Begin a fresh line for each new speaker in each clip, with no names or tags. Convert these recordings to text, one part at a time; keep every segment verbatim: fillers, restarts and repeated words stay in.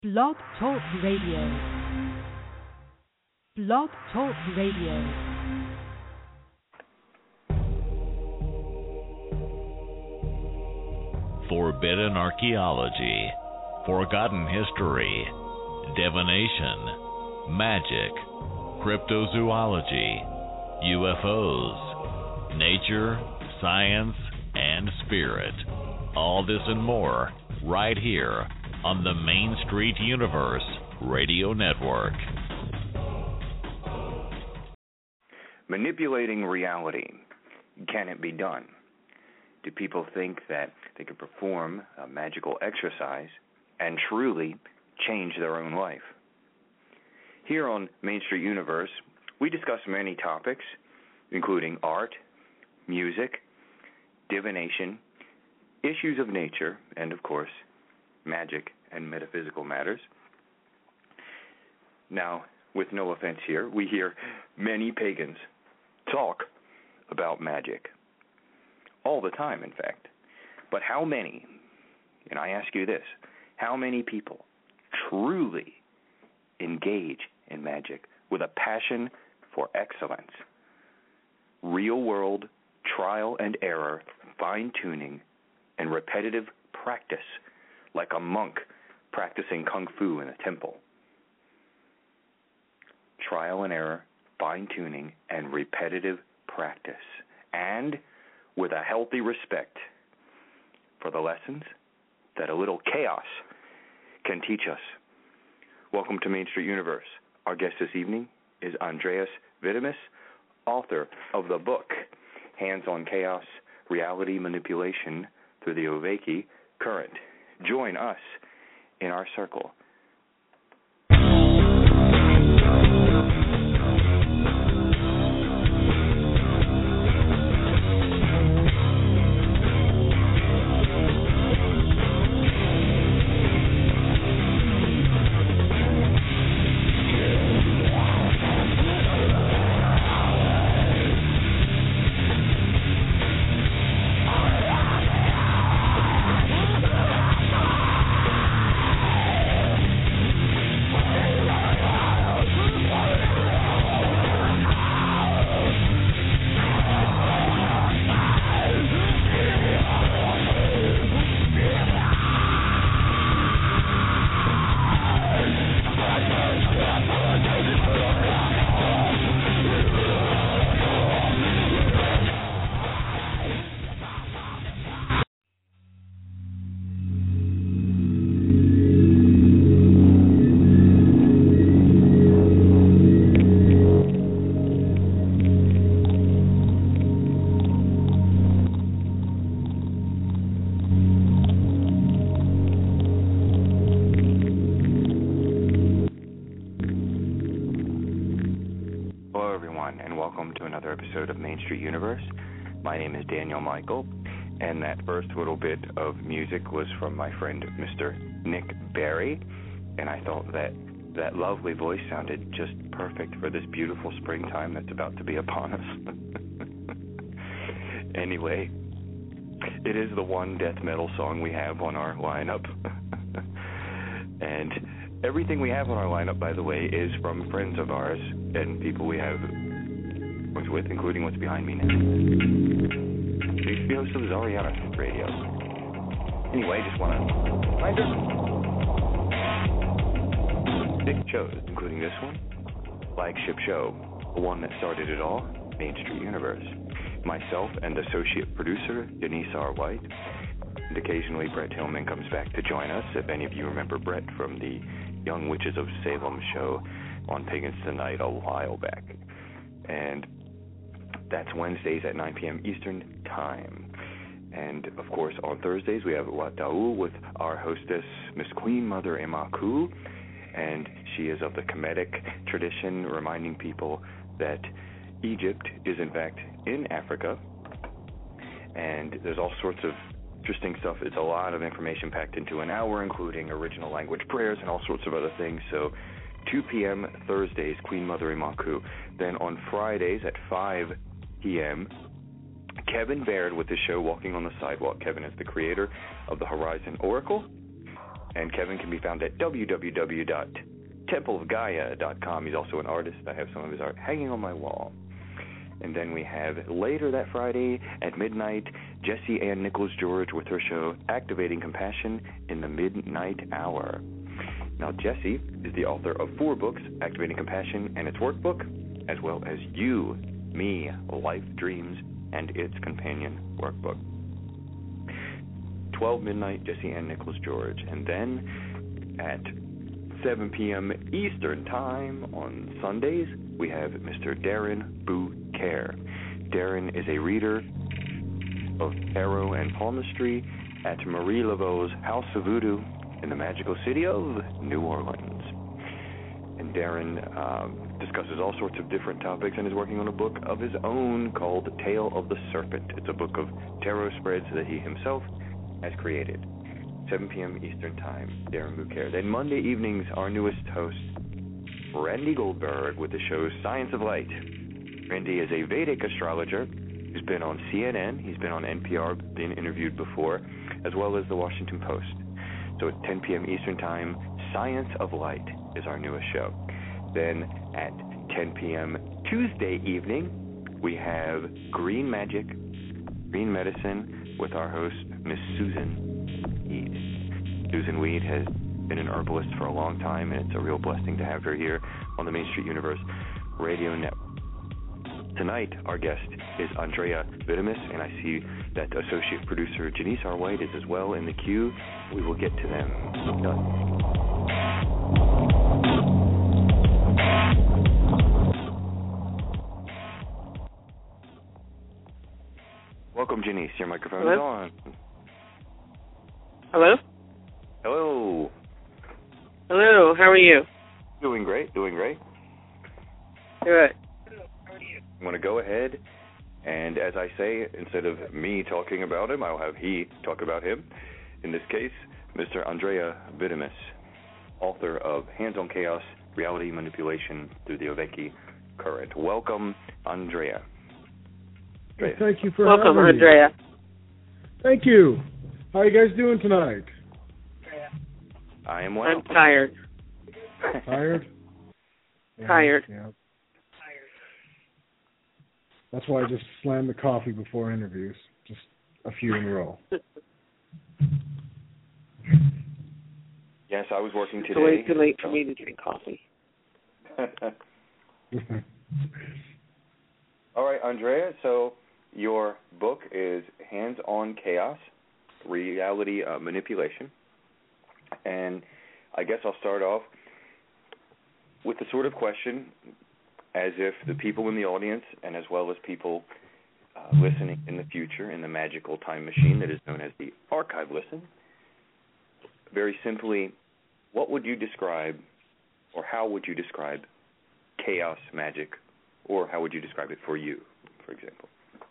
Blog Talk Radio. Blog Talk Radio.
Forbidden archaeology, forgotten history, divination, magic, cryptozoology, U F Os, nature, science, and spirit. All this and more right here on the Main Street Universe Radio Network.
Manipulating reality. Can it be done? Do people think that they can perform a magical exercise and truly change their own life? Here on Main Street Universe, we discuss many topics, including art, music, divination, issues of nature, and of course, magic and metaphysical matters. Now, with no offense here, we hear many pagans talk about magic. All the time, in fact. But how many, and I ask you this, how many people truly engage in magic with a passion for excellence? Real world, trial and error, fine-tuning, and repetitive practice, like a monk practicing kung fu in a temple. Trial and error, fine-tuning, and repetitive practice. And with a healthy respect for the lessons that a little chaos can teach us. Welcome to Main Street Universe. Our guest this evening is Andreas Vitimus, author of the book Hands-on Chaos, Reality Manipulation through the Oveki Current. Join us in our circle. My name is Daniel Michael, and that first little bit of music was from my friend Mister Nick Berry, and I thought that that lovely voice sounded just perfect for this beautiful springtime that's about to be upon us. Anyway, it is the one death metal song we have on our lineup, and everything we have on our lineup, by the way, is from friends of ours and people we have was with, including what's behind me now. They used to be hosts of Zariana Radio. Anyway, just want to reminder. Six shows, including this one, flagship show, the one that started it all, Main Street Universe. Myself and associate producer Denise R. White, and occasionally Brett Hillman comes back to join us. If any of you remember Brett from the Young Witches of Salem show on Pagans Tonight a while back. And that's Wednesdays at nine p.m. Eastern Time. And, of course, on Thursdays, we have Wata'u with our hostess, Miss Queen Mother Imaku. And she is of the Kemetic tradition, reminding people that Egypt is, in fact, in Africa. And there's all sorts of interesting stuff. It's a lot of information packed into an hour, including original language prayers and all sorts of other things. So two p.m. Thursdays, Queen Mother Imaku. Then on Fridays at five p.m., Kevin Baird with his show Walking on the Sidewalk. Kevin is the creator of the Horizon Oracle, And Kevin can be found at w w w dot temple of gaia dot com. He's also an artist. I have some of his art hanging on my wall. And then we have later that Friday at midnight, Jessie Ann Nichols George with her show Activating Compassion in the Midnight Hour. Now, Jessie is the author of four books, Activating Compassion and its workbook, as well as You, Me, Life Dreams, and its companion workbook. twelve midnight, Jessie Ann Nichols George. And then at seven p.m. Eastern Time on Sundays, we have Mister Darren Bouquet. Darren is a reader of tarot and palmistry at Marie Laveau's House of Voodoo in the magical city of New Orleans. And Darren um, discusses all sorts of different topics and is working on a book of his own called Tale of the Serpent. It's a book of tarot spreads that he himself has created. seven p.m. Eastern Time, Darren Bouquet. Then Monday evenings, our newest host, Randy Goldberg, with the show Science of Light. Randy is a Vedic astrologer who's been on C N N, he's been on N P R, been interviewed before, as well as the Washington Post. So at ten p.m. Eastern Time, Science of Light is our newest show. Then at ten p.m. Tuesday evening, we have Green Magic, Green Medicine, with our host, Miss Susan Weed. Susan Weed has been an herbalist for a long time, and it's a real blessing to have her here on the Main Street Universe Radio Network. Tonight, our guest is Andrea Vitamis, and I see that associate producer Janice R. White is as well in the queue. We will get to them. Welcome, Janice. Your microphone
Hello?
is on.
Hello?
Hello.
Hello, how are you?
Doing great, doing great.
Good.
I'm going to go ahead, and as I say, instead of me talking about him, I'll have he talk about him. In this case, Mister Andrea Vitamis, author of Hands on Chaos, Reality Manipulation Through the Oveki Current. Welcome, Andrea.
Hey, thank you for
Welcome,
having me.
Andrea.
Thank you. How are you guys doing tonight?
I am well.
I'm tired.
Tired? Yeah,
Tired.
Yeah. That's why I just slam the coffee before interviews, just a few in a row.
Yes, I was working today.
It's way too late for me to drink coffee.
All right, Andrea, so your book is Hands on Chaos, Reality uh, Manipulation. And I guess I'll start off with the sort of question as if the people in the audience, and as well as people uh, listening in the future in the magical time machine that is known as the Archive Listen, very simply, what would you describe, or how would you describe chaos magic, or how would you describe it for you, for example?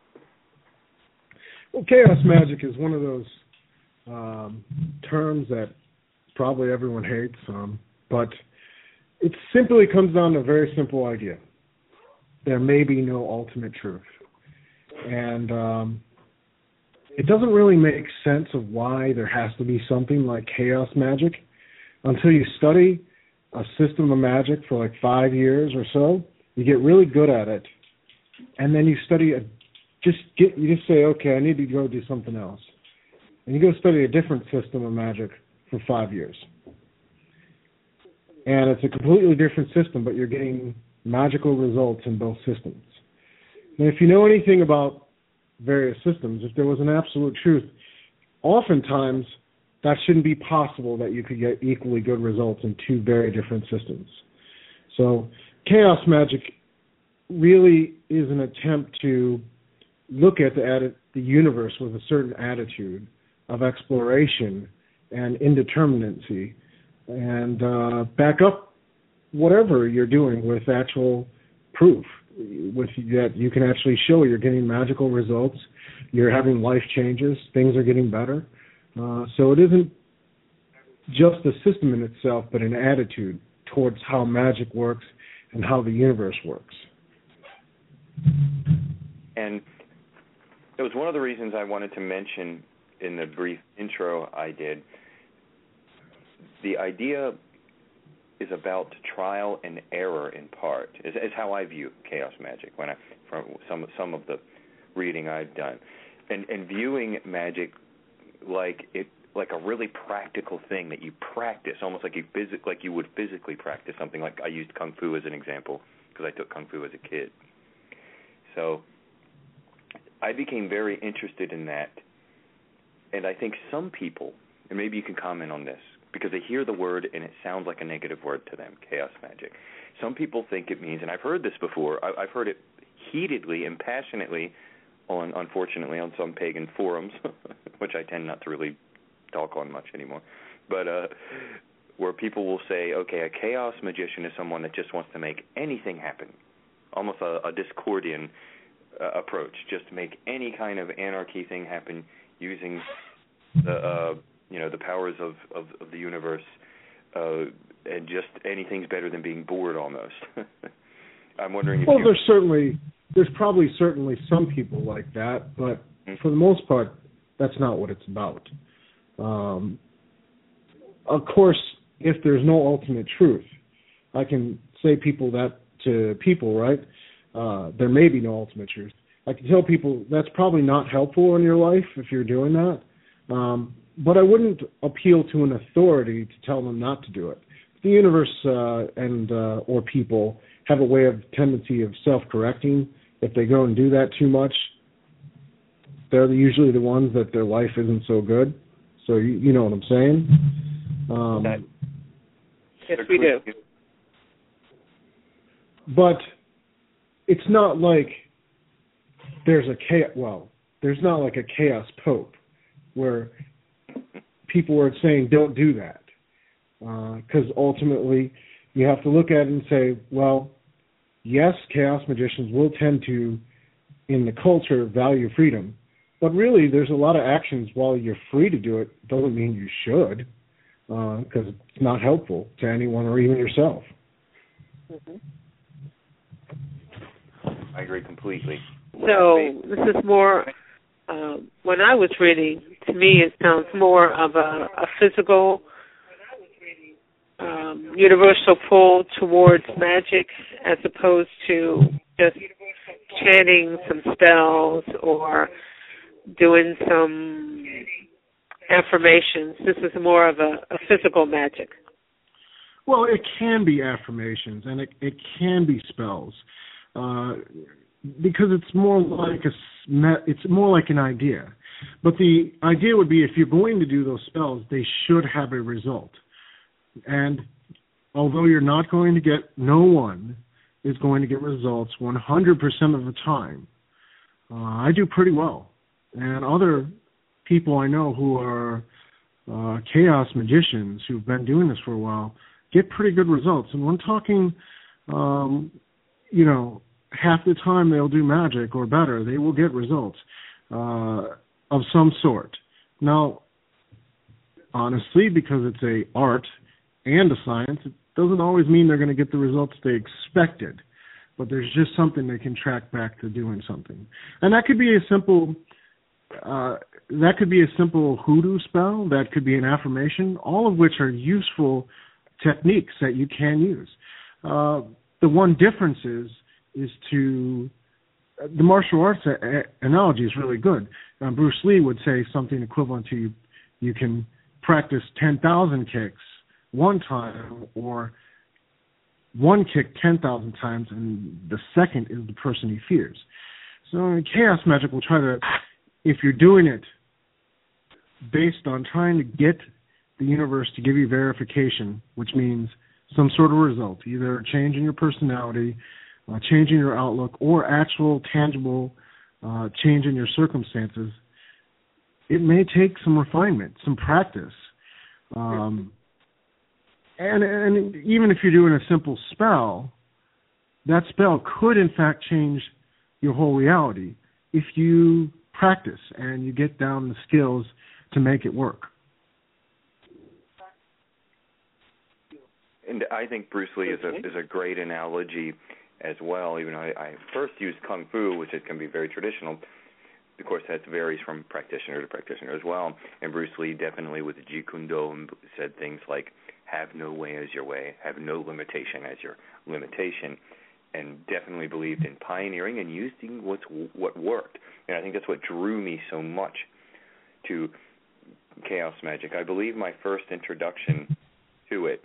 Well, chaos magic is one of those um, terms that probably everyone hates, um, but it simply comes down to a very simple idea. There may be no ultimate truth. And um, it doesn't really make sense of why there has to be something like chaos magic until you study a system of magic for like five years or so. You get really good at it, and then you study a just get you just say, okay, I need to go do something else, and you go study a different system of magic for five years, and it's a completely different system, but you're getting magical results in both systems. And if you know anything about various systems, if there was an absolute truth, oftentimes that shouldn't be possible that you could get equally good results in two very different systems. So chaos magic really is an attempt to look at the, atti- the universe with a certain attitude of exploration and indeterminacy, and uh, back up whatever you're doing with actual proof, with that you can actually show you're getting magical results, you're having life changes, things are getting better. Uh, so it isn't just a system in itself, but an attitude towards how magic works and how the universe works.
And it was one of the reasons I wanted to mention in the brief intro I did the idea is about trial and error in part. Is, is how I view chaos magic when I from some some of the reading I've done, and and viewing magic like it like a really practical thing that you practice, almost like you phys- like you would physically practice something. Like I used Kung Fu as an example because I took Kung Fu as a kid. So I became very interested in that, and I think some people, and maybe you can comment on this, because they hear the word and it sounds like a negative word to them, chaos magic. Some people think it means, and I've heard this before, I, I've heard it heatedly and passionately on, unfortunately, on some pagan forums, which I tend not to really talk on much anymore, but uh, where people will say, okay, a chaos magician is someone that just wants to make anything happen, almost a, a Discordian uh, approach, just to make any kind of anarchy thing happen using the, uh, you know, the powers of, of, of the universe, uh, and just anything's better than being bored almost. I'm wondering if
Well,
you...
there's certainly, there's probably certainly some people like that, but mm-hmm. for the most part, that's not what it's about. Um, of course, if there's no ultimate truth, I can say people that to people, right? Uh, there may be no ultimate truth. I can tell people that's probably not helpful in your life if you're doing that. Um, but I wouldn't appeal to an authority to tell them not to do it. The universe uh, and uh, or people have a way of tendency of self-correcting. If they go and do that too much, they're usually the ones that their life isn't so good. So you, you know what I'm saying? Um,
that, yes, we do.
But it's not like there's a chaos. Well, there's not like a chaos pope where people are saying don't do that, because uh, ultimately you have to look at it and say, well, yes, chaos magicians will tend to, in the culture, value freedom. But really, there's a lot of actions while you're free to do it. Doesn't mean you should, because uh, it's not helpful to anyone or even yourself.
Mm-hmm.
I agree completely.
So this is more, uh, when I was reading, to me it sounds more of a, a physical, um, universal pull towards magic as opposed to just chanting some spells or doing some affirmations. This is more of a, a physical magic.
Well, it can be affirmations, and it, it can be spells, uh, because it's more like a it's more like an idea. But the idea would be if you're going to do those spells, they should have a result. And although you're not going to get, no one is going to get results one hundred percent of the time. Uh, I do pretty well. And other people I know who are uh, chaos magicians who've been doing this for a while get pretty good results. And when talking, um, you know, half the time they'll do magic or better, they will get results uh, of some sort. Now, honestly, because it's a art and a science, it doesn't always mean they're going to get the results they expected. But there's just something they can track back to doing something. And that could be a simple... Uh, that could be a simple hoodoo spell. That could be an affirmation, all of which are useful techniques that you can use. Uh, the one difference is, is to uh, the martial arts a- a- analogy is really good. Uh, Bruce Lee would say something equivalent to you, you can practice ten thousand kicks one time, or one kick ten thousand times, and the second is the person he fears. So in chaos magic will try to, if you're doing it based on trying to get the universe to give you verification, which means some sort of result, either a change in your personality, uh, change in your outlook, or actual tangible uh, change in your circumstances, it may take some refinement, some practice. Um, and, and even if you're doing a simple spell, that spell could in fact change your whole reality if you practice and you get down the skills to make it work.
And I think Bruce Lee is a is a great analogy as well. Even though I, I first used Kung Fu, which is, can be very traditional, of course, that varies from practitioner to practitioner as well. And Bruce Lee definitely with the Jeet Kune Do said things like, have no way as your way, have no limitation as your limitation, and definitely believed in pioneering and using what's, what worked. And I think that's what drew me so much to chaos magic. I believe my first introduction to it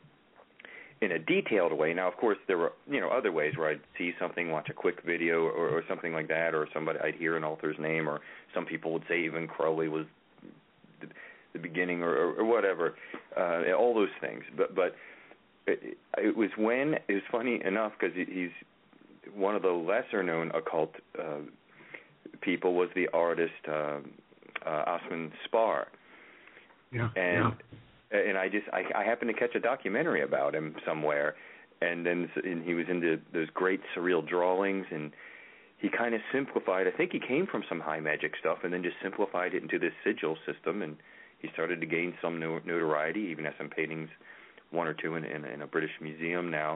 in a detailed way. Now, of course, there were, you know, other ways where I'd see something, watch a quick video or, or something like that, or somebody, I'd hear an author's name, or some people would say even Crowley was the, the beginning, or, or, or whatever, uh, all those things. But but it, it was when, it was funny enough, because he's one of the lesser-known occult uh, people was the artist uh, uh, Osman Spar.
Yeah,
and
yeah.
And I just, I, I happened to catch a documentary about him somewhere, and then and he was into those great surreal drawings, and he kind of simplified, I think he came from some high magic stuff, and then just simplified it into this sigil system, and he started to gain some notoriety, even has some paintings, one or two in, in, in a British museum now.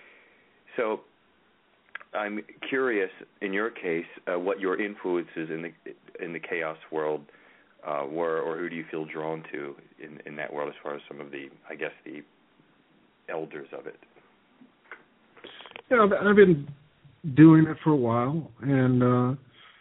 So I'm curious, in your case, uh, what your influences in the in the chaos world Uh, were, or who do you feel drawn to in, in that world as far as some of the, I guess, the elders of it?
Yeah, I've been doing it for a while, and uh,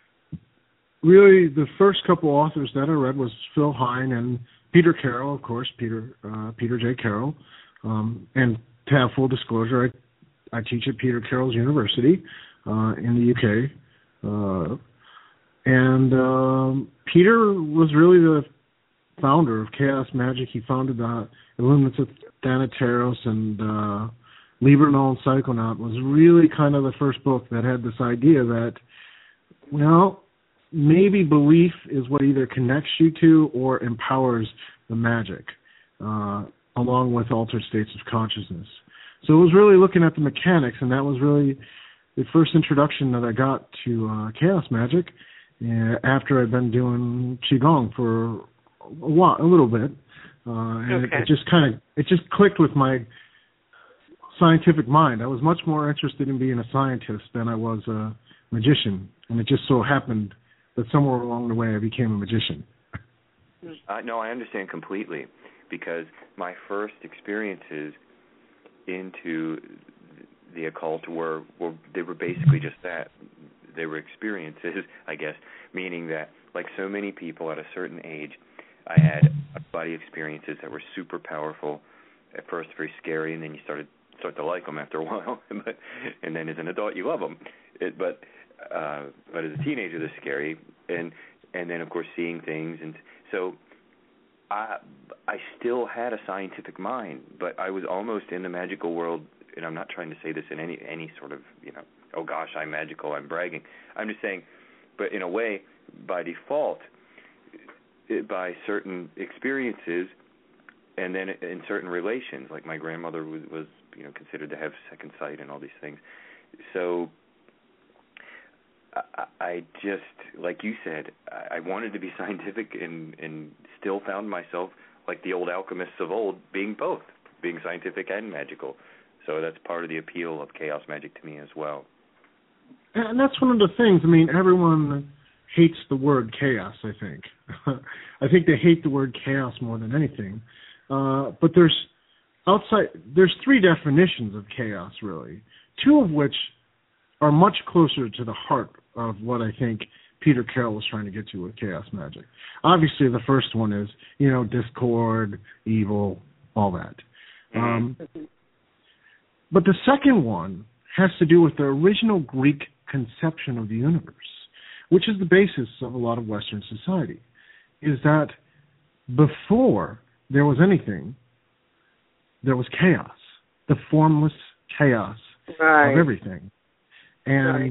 really the first couple authors that I read was Phil Hine and Peter Carroll, of course, Peter uh, Peter J. Carroll. Um, and to have full disclosure, I, I teach at Peter Carroll's University uh, in the U K. Uh, And um, Peter was really the founder of Chaos Magic. He founded the Illuminats of Thanateros, and uh, Liber Null and Psychonaut was really kind of the first book that had this idea that, well, maybe belief is what either connects you to or empowers the magic, uh, along with altered states of consciousness. So it was really looking at the mechanics, and that was really the first introduction that I got to uh, Chaos Magic. Yeah, after I'd been doing Qigong for a while, a little bit, uh, and
okay.
it, it just kind of it just clicked with my scientific mind. I was much more interested in being a scientist than I was a magician, and it just so happened that somewhere along the way I became a magician.
Uh, no, I understand completely, because my first experiences into the occult were, were they were basically just that. They were experiences, I guess, meaning that, like so many people at a certain age, I had body experiences that were super powerful. At first, very scary, and then you started start to like them after a while. but, and then as an adult, you love them. It, but uh, but as a teenager, they're scary. And and then, of course, seeing things. And so I I still had a scientific mind, but I was almost in the magical world. And I'm not trying to say this in any any sort of, you know, oh gosh, I'm magical, I'm bragging. I'm just saying, but in a way, by default, by certain experiences, and then in certain relations, like my grandmother was, was, you know, considered to have second sight and all these things. So I, I just, like you said, I wanted to be scientific, and, and still found myself, like the old alchemists of old, being both, being scientific and magical. So that's part of the appeal of chaos magic to me as well.
And that's one of the things. I mean, everyone hates the word chaos, I think. I think they hate the word chaos more than anything. Uh, but there's outside. There's three definitions of chaos, really, two of which are much closer to the heart of what I think Peter Carroll was trying to get to with chaos magic. Obviously, the first one is, you know, discord, evil, all that. Um, but the second one has to do with the original Greek conception of the universe, which is the basis of a lot of Western society, is that before there was anything, there was chaos, the formless chaos
right.
of everything. And
right.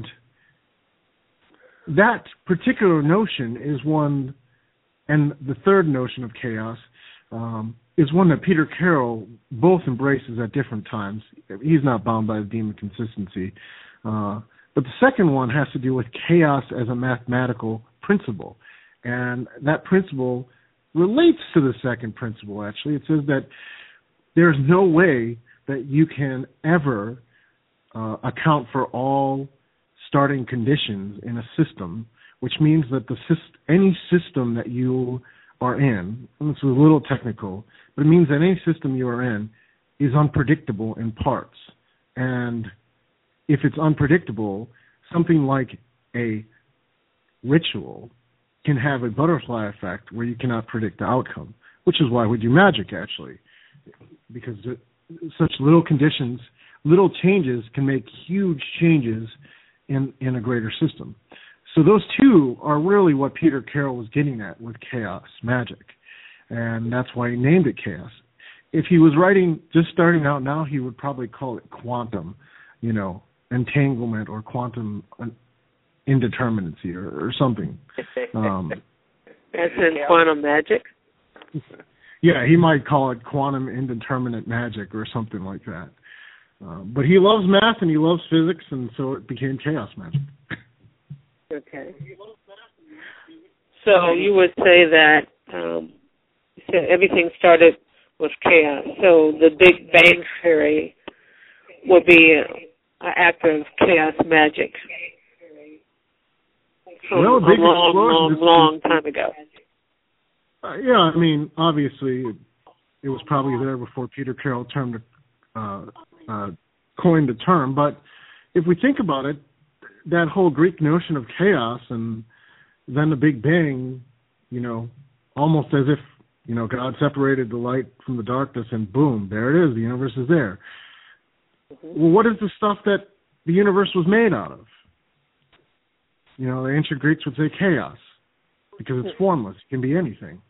that particular notion is one, and the third notion of chaos um, is one that Peter Carroll both embraces at different times. He's not bound by the demon consistency. Uh, but the second one has to do with chaos as a mathematical principle. And that principle relates to the second principle, actually. It says that there's no way that you can ever uh, account for all starting conditions in a system which means that the any system that you are in, and this is a little technical, but it means that any system you are in is unpredictable in parts. And if it's unpredictable, something like a ritual can have a butterfly effect where you cannot predict the outcome, which is why we do magic, actually, because such little conditions, little changes can make huge changes in, in a greater system. So those two are really what Peter Carroll was getting at with chaos magic, and that's why he named it chaos. If he was writing, just starting out now, he would probably call it quantum, you know, entanglement or quantum indeterminacy or, or something. Um,
As in quantum magic?
Yeah, he might call it quantum indeterminate magic or something like that. Uh, but he loves math and he loves physics, and so it became chaos magic.
Okay. So you would say that um, you said everything started with chaos. So the Big Bang Theory would be an act of chaos magic from
well, a, big
a long, long,
is,
long time ago.
Uh, yeah, I mean, obviously, it, it was probably there before Peter Carroll termed, uh, uh, coined the term. But if we think about it, that whole Greek notion of chaos and then the Big Bang, you know, almost as if, you know, God separated the light from the darkness and boom, there it is, the universe is there. Mm-hmm. Well, what is the stuff that the universe was made out of? You know, the ancient Greeks would say chaos because it's formless. It can be anything.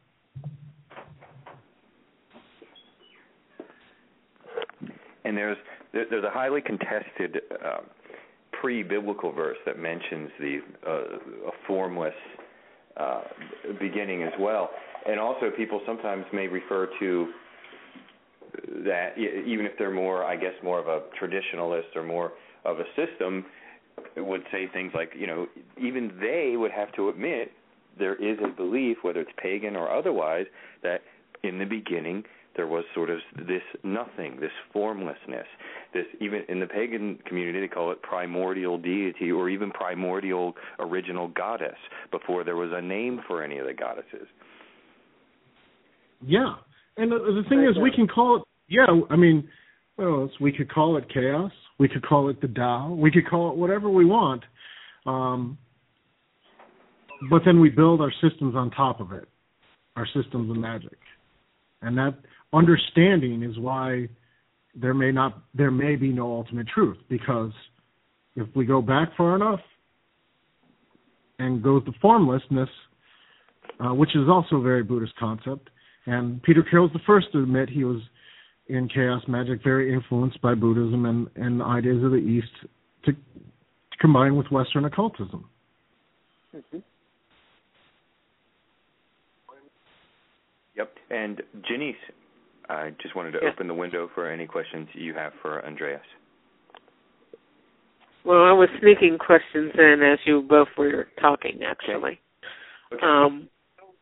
And there's there's a highly contested uh, pre-biblical verse that mentions the uh, a formless uh, beginning as well. And also people sometimes may refer to that, even if they're more, I guess, more of a traditionalist or more of a system, would say things like, you know, even they would have to admit there is a belief, whether it's pagan or otherwise, that in the beginning there was sort of this nothing, this formlessness, this, even in the pagan community they call it primordial deity or even primordial original goddess before there was a name for any of the goddesses.
Yeah, and the, the thing is, we can call it, yeah, I mean, well, we could call it chaos, we could call it the Tao, we could call it whatever we want, um, but then we build our systems on top of it, our systems of magic. And that understanding is why there may not, there may be no ultimate truth, because if we go back far enough and go to formlessness, uh, which is also a very Buddhist concept, and Peter Carroll's the first to admit he was in chaos magic very influenced by Buddhism and, and ideas of the East to, to combine with Western occultism.
Mm-hmm.
Yep. And Janice, I just wanted to yeah. open the window for any questions you have for Andreas.
Well, I was sneaking questions in as you both were talking, actually.
Okay.
Um,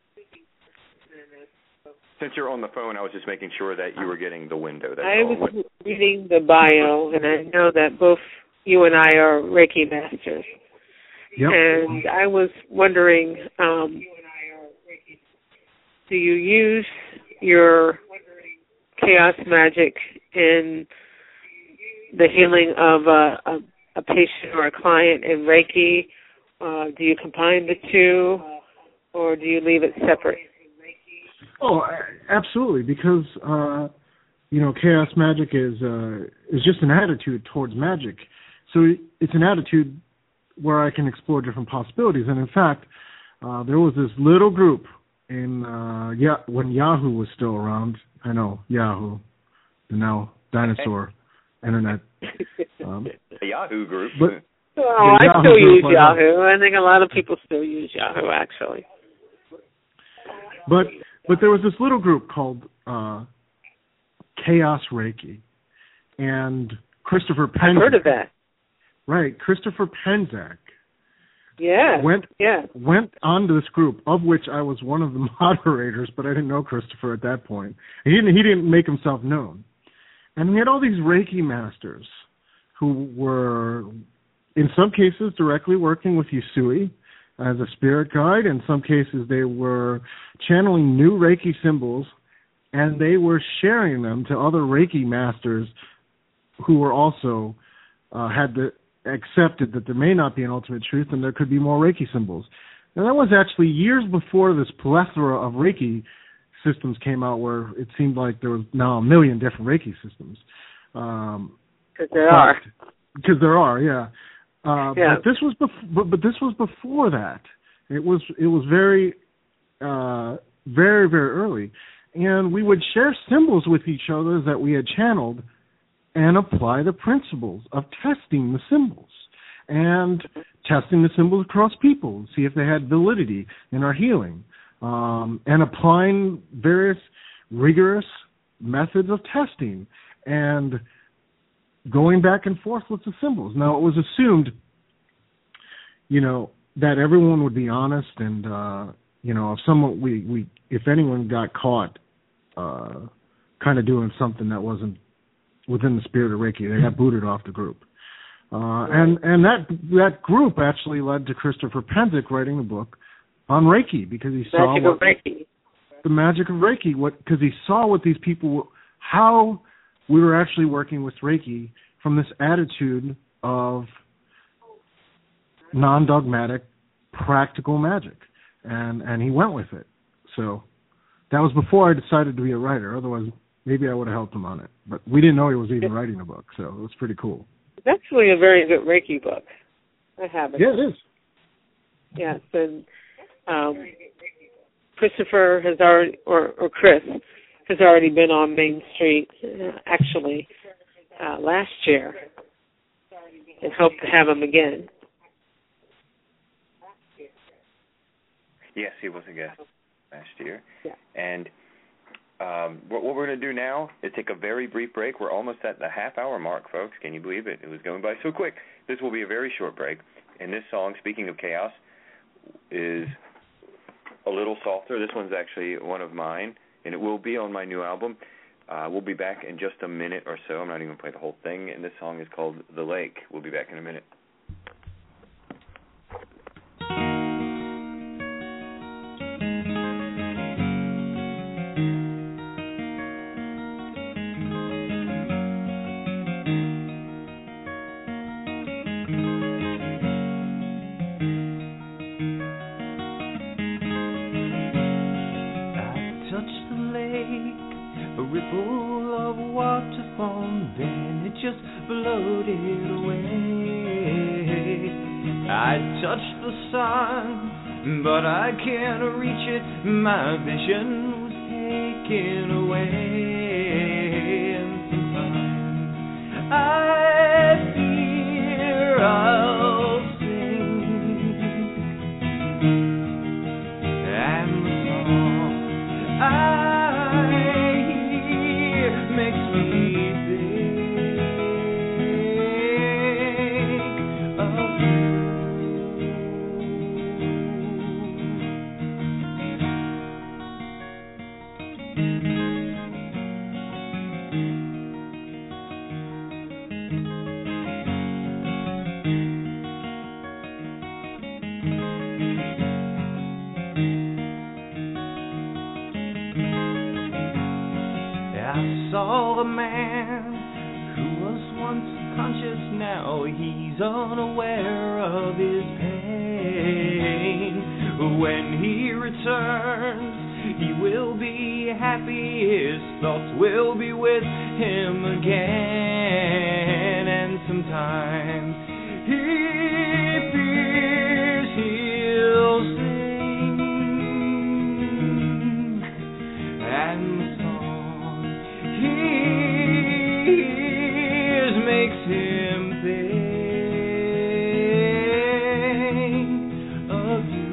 Since you're on the phone, I was just making sure that you were getting the window. That's
I
all.
was reading the bio, and I know that both you and I are Reiki masters.
Yep.
And I was wondering, um, do you use your chaos magic in the healing of a, a, a patient or a client in Reiki? Uh, do you combine the two, or do you leave it separate?
Oh, absolutely, because, uh, you know, chaos magic is uh, is just an attitude towards magic. So it's an attitude where I can explore different possibilities. And, in fact, uh, there was this little group in uh, yeah, when Yahoo was still around. I know, Yahoo, the now dinosaur internet. Um,
a Yahoo group.
Oh,
But,
I
Yahoo
still use
like
Yahoo. I think a lot of people still use Yahoo, actually.
But but there was this little group called uh, Chaos Reiki, and Christopher Penczak.
I've heard of that.
Right, Christopher Penczak.
Yeah.
Went
yeah.
went onto this group, of which I was one of the moderators, but I didn't know Christopher at that point. He didn't he didn't make himself known. And we had all these Reiki masters who were, in some cases, directly working with Usui, as a spirit guide. In some cases, they were channeling new Reiki symbols, and they were sharing them to other Reiki masters who were also uh, had the, accepted that there may not be an ultimate truth and there could be more Reiki symbols. And that was actually years before this plethora of Reiki systems came out, where it seemed like there was now a million different Reiki systems. Um,
because there are.
Because there are, yeah. Uh,
yeah.
But this was bef- but, but this was before that. It was it was very, uh, very very early, and we would share symbols with each other that we had channeled, and apply the principles of testing the symbols and testing the symbols across people, see if they had validity in our healing, um, and applying various rigorous methods of testing and going back and forth with the symbols. Now, it was assumed, you know, that everyone would be honest, and uh, you know, if someone we, we if anyone got caught uh, kind of doing something that wasn't within the spirit of Reiki, they got booted off the group. Uh, and and that that group actually led to Christopher Penzik writing the book on Reiki, because he saw
magic
what,
of Reiki.
the magic of Reiki, what because he saw what these people were, how we were actually working with Reiki from this attitude of non-dogmatic, practical magic, and and he went with it. So that was before I decided to be a writer. Otherwise, maybe I would have helped him on it. But we didn't know he was even writing a book, so it was pretty cool.
That's really a very good Reiki book. I have it.
Yeah, it is.
Yes, and um, Christopher has already, or, or Chris, has already been on Main Street, uh, actually, uh, last year, and hope to have him again.
Yes, he was a guest last year.
Yeah.
And um, what, what we're going to do now is take a very brief break. We're almost at the half-hour mark, folks. Can you believe it? It was going by so quick. This will be a very short break. And this song, speaking of chaos, is a little softer. This one's actually one of mine, and it will be on my new album. Uh, we'll be back in just a minute or so. I'm not even going to play the whole thing. And this song is called The Lake. We'll be back in a minute.
But I can't reach it, my vision was taken away. And sometimes I fear I'll sing, and the song I hear makes me think of you. The man who was once conscious, now he's unaware of his pain. When he returns, he will be happy, his thoughts will be with him again. And sometimes he fears he'll sing, and the song he hears makes him think of you.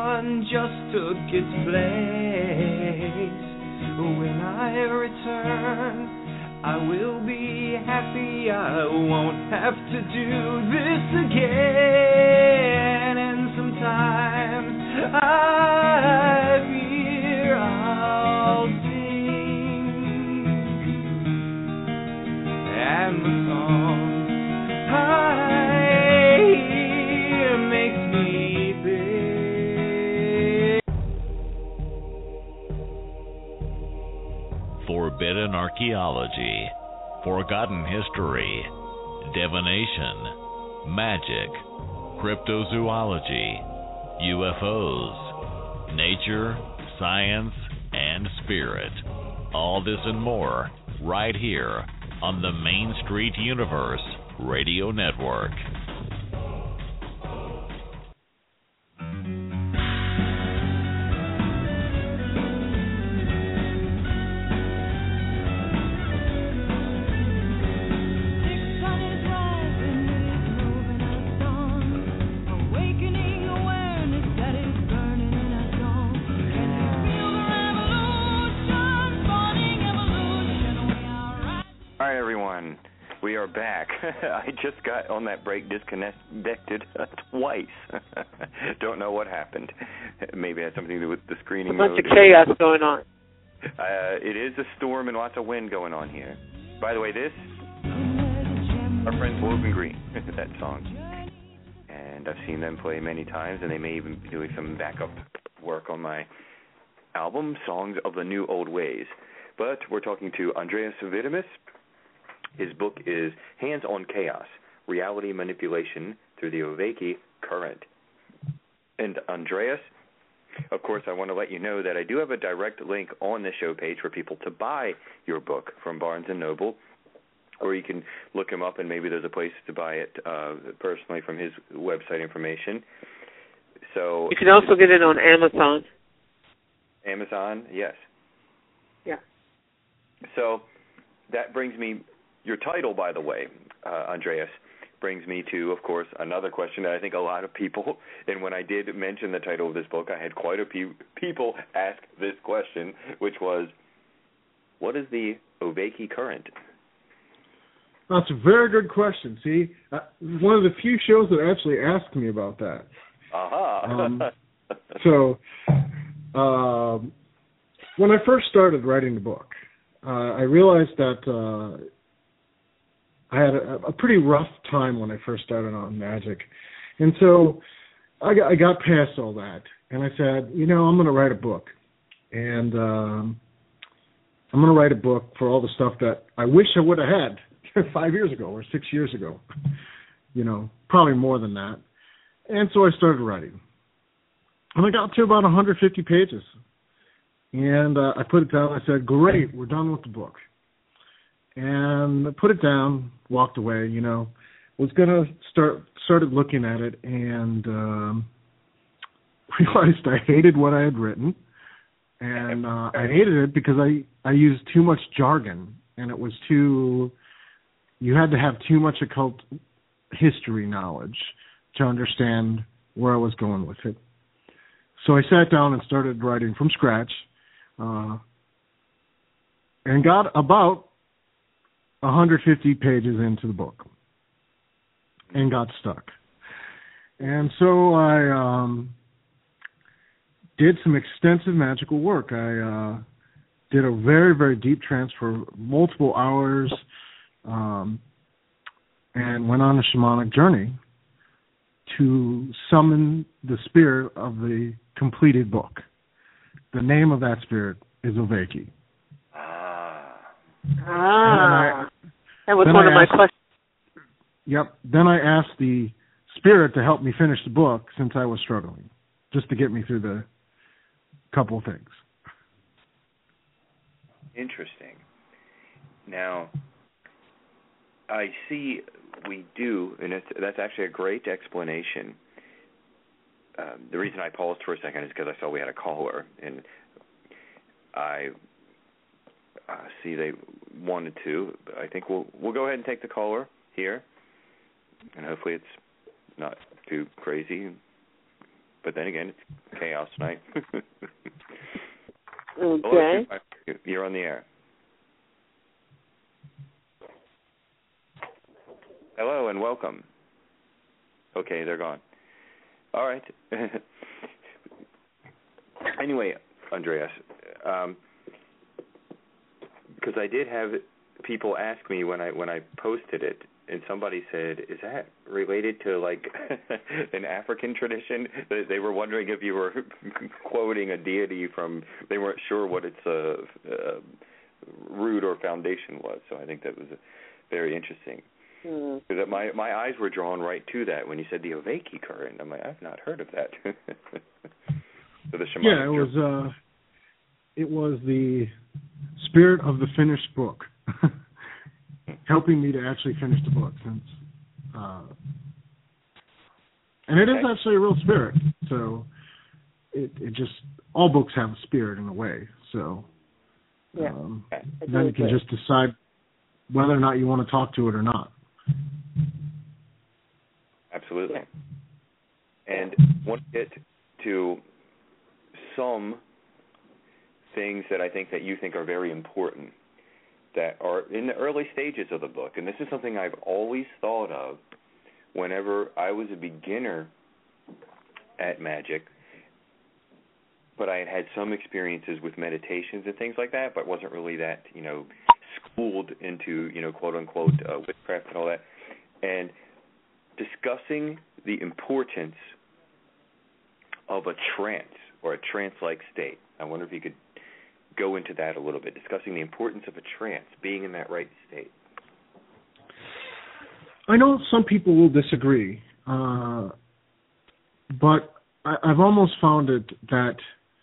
sun just took its place. When I return, I will be happy. I won't have to do this again. And sometimes I fear I'll sing, and the song I hear makes me think.
Forbidden archaeology, forgotten history, divination, magic, cryptozoology, U F Os, nature, science, and spirit. All this and more right here on the Main Street Universe Radio Network.
Back. I just got on that break disconnected uh, twice. Don't know what happened. Maybe it had something to do with the screening.
A bunch
mode.
of chaos going on.
Uh, it is a storm and lots of wind going on here. By the way, this, our friends Woven Green, that song. And I've seen them play many times, and they may even be doing some backup work on my album, Songs of the New Old Ways. But we're talking to Andreas Vitimus. His book is Hands on Chaos, Reality Manipulation Through the Oveki Current. And Andreas, of course, I want to let you know that I do have a direct link on the show page for people to buy your book from Barnes and Noble, or you can look him up and maybe there's a place to buy it uh, personally from his website information. So
you can also get it on Amazon.
Amazon, yes.
Yeah.
So that brings me... Your title, by the way, uh, Andreas, brings me to, of course, another question that I think a lot of people, and when I did mention the title of this book, I had quite a few people ask this question, which was, what is the Oveki Current?
That's a very good question. See, uh, one of the few shows that actually asked me about that.
Aha. Uh-huh.
um, so, um, when I first started writing the book, uh, I realized that uh, I had a, a pretty rough time when I first started on magic. And so I got, I got past all that. And I said, you know, I'm going to write a book. And um, I'm going to write a book for all the stuff that I wish I would have had five years ago or six years ago. You know, probably more than that. And so I started writing. And I got to about one hundred fifty pages. And uh, I put it down. I said, great, we're done with the book. And I put it down, walked away, you know, was going to start, started looking at it and um, realized I hated what I had written. And uh, I hated it because I, I used too much jargon, and it was too, you had to have too much occult history knowledge to understand where I was going with it. So I sat down and started writing from scratch uh, and got about one hundred fifty pages into the book and got stuck. And so I um, did some extensive magical work. I uh, did a very, very deep trance for multiple hours um, and went on a shamanic journey to summon the spirit of the completed book. The name of that spirit is Oveki.
Ah,
I,
that was one
I
of my
asked,
questions.
Yep. Then I asked the spirit to help me finish the book since I was struggling, just to get me through the couple of things.
Interesting. Now, I see we do, and it's, that's actually a great explanation. Um, the reason I paused for a second is because I saw we had a caller, and I uh, see they wanted to. I think we'll we'll go ahead and take the caller here, and hopefully it's not too crazy. but then again, it's chaos night.
Okay.
Hello, you're on the air. Hello and welcome. Okay, they're gone. All right. Anyway, Andreas, um, because I did have people ask me when I when I posted it, and somebody said, "Is that related to like an African tradition?" They were wondering if you were quoting a deity from. They weren't sure what its uh, uh, root or foundation was. So I think that was very interesting.
Mm.
Because my my eyes were drawn right to that when you said the Oveki current. I'm like, I've not heard of that. So the
yeah, it was uh, it was the spirit of the finished book, helping me to actually finish the book. Since, uh, and it is actually a real spirit. So it it just all books have a spirit in a way. So
yeah.
um, then you can just decide whether or not you want to talk to it or not.
Absolutely. Yeah. And want to get to some things that I think that you think are very important that are in the early stages of the book. And this is something I've always thought of whenever I was a beginner at magic, but I had had some experiences with meditations and things like that, but wasn't really that, you know, schooled into, you know, quote-unquote uh, witchcraft and all that. And discussing the importance of a trance or a trance-like state. I wonder if you could go into that a little bit, discussing the importance of a trance, being in that right state.
I know some people will disagree, uh, but I, I've almost found it that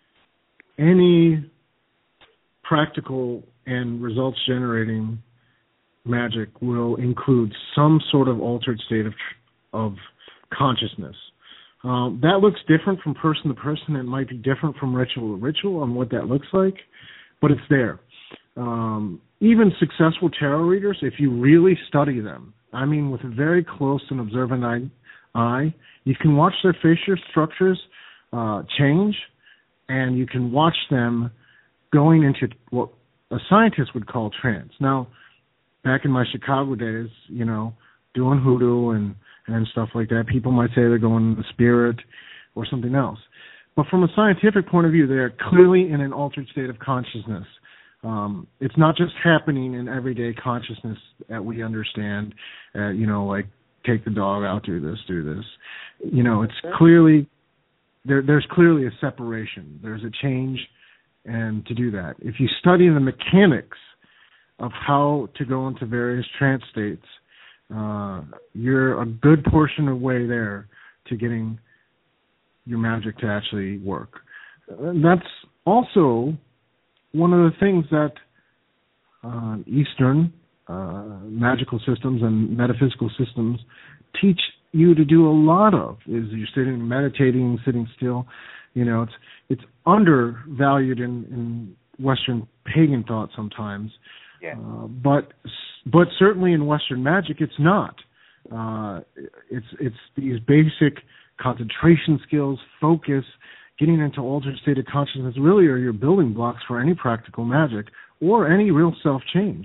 any practical and results-generating magic will include some sort of altered state of of consciousness. Um, that looks different from person to person. It might be different from ritual to ritual on what that looks like, but it's there. Um, even successful tarot readers, if you really study them, I mean with a very close and observant eye, eye you can watch their facial structures uh, change, and you can watch them going into what a scientist would call trance. Now, back in my Chicago days, you know, doing hoodoo and, and stuff like that, people might say they're going in the spirit or something else. But from a scientific point of view, they're clearly in an altered state of consciousness. Um, it's not just happening in everyday consciousness that we understand, uh, you know, like take the dog out, do this, do this. You know, it's clearly, there, there's clearly a separation. There's a change, and to do that. If you study the mechanics of how to go into various trance states, uh, you're a good portion of the way there to getting your magic to actually work. And that's also one of the things that uh, Eastern uh, magical systems and metaphysical systems teach you to do a lot of, is you're sitting, meditating, sitting still. You know, it's it's undervalued in, in Western pagan thought sometimes.
Yeah.
Uh, but but certainly in Western magic, it's not. Uh, it's it's these basic concentration skills, focus, getting into altered state of consciousness really are your building blocks for any practical magic or any real self change.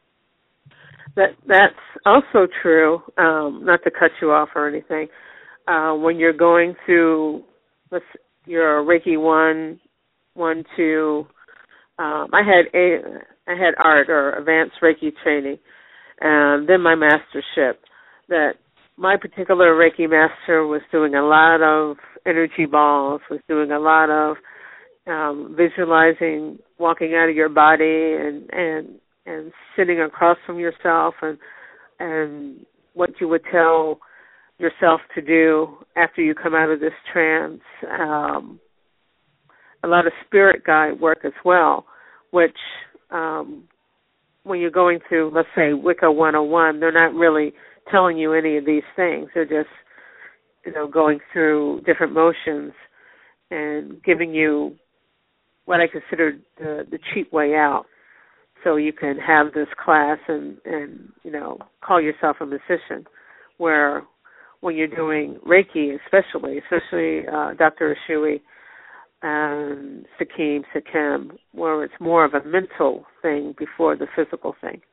That that's also true. Um, not to cut you off or anything. Uh, when you're going through, let's your Reiki one, one, two. Um, I had a I had art or advanced Reiki training, and then my mastership. That my particular Reiki master was doing a lot of energy balls, was doing a lot of um, visualizing, walking out of your body, and and and sitting across from yourself, and and what you would tell yourself to do after you come out of this trance. Um, a lot of spirit guide work as well, which um, when you're going through, let's say, Wicca one oh one, they're not really telling you any of these things. They're just, you know, going through different motions and giving you what I consider the, the cheap way out. So you can have this class and, and, you know, call yourself a musician, where when you're doing Reiki, especially, especially uh, Doctor Ushui and Sakim, Sakem, where it's more of a mental thing before the physical thing.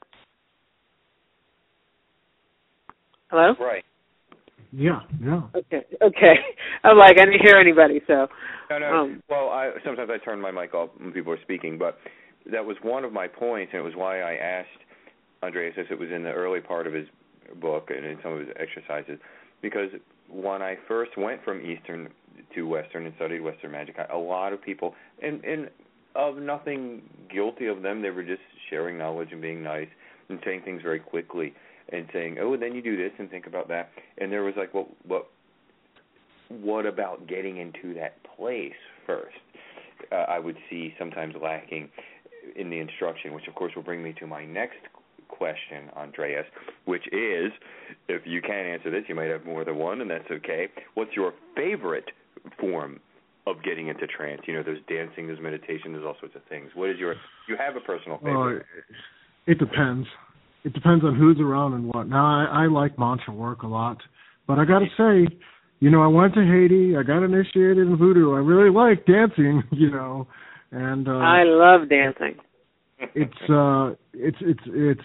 Hello?
Right.
Yeah, yeah.
Okay, okay. I'm like, I didn't hear anybody, so.
No, no.
Um,
well, I, sometimes I turn my mic off when people are speaking, but that was one of my points, and it was why I asked Andreas if it was in the early part of his book and in some of his exercises, because when I first went from Eastern to Western and studied Western magic, a lot of people, and, and of nothing guilty of them, they were just sharing knowledge and being nice and saying things very quickly and saying, oh, then you do this and think about that. And there was like, well, what, what about getting into that place first? Uh, I would see sometimes lacking in the instruction, which of course will bring me to my next question, Andreas, which is, if you can't answer this, you might have more than one, and that's okay. What's your favorite form of getting into trance? You know, there's dancing, there's meditation, there's all sorts of things. What is your, you have a personal favorite?
Uh, it depends. It depends on who's around and what. Now, I, I like mantra work a lot, but I got to say, you know, I went to Haiti, I got initiated in voodoo. I really like dancing, you know, and uh,
I love dancing.
It's uh, it's it's it's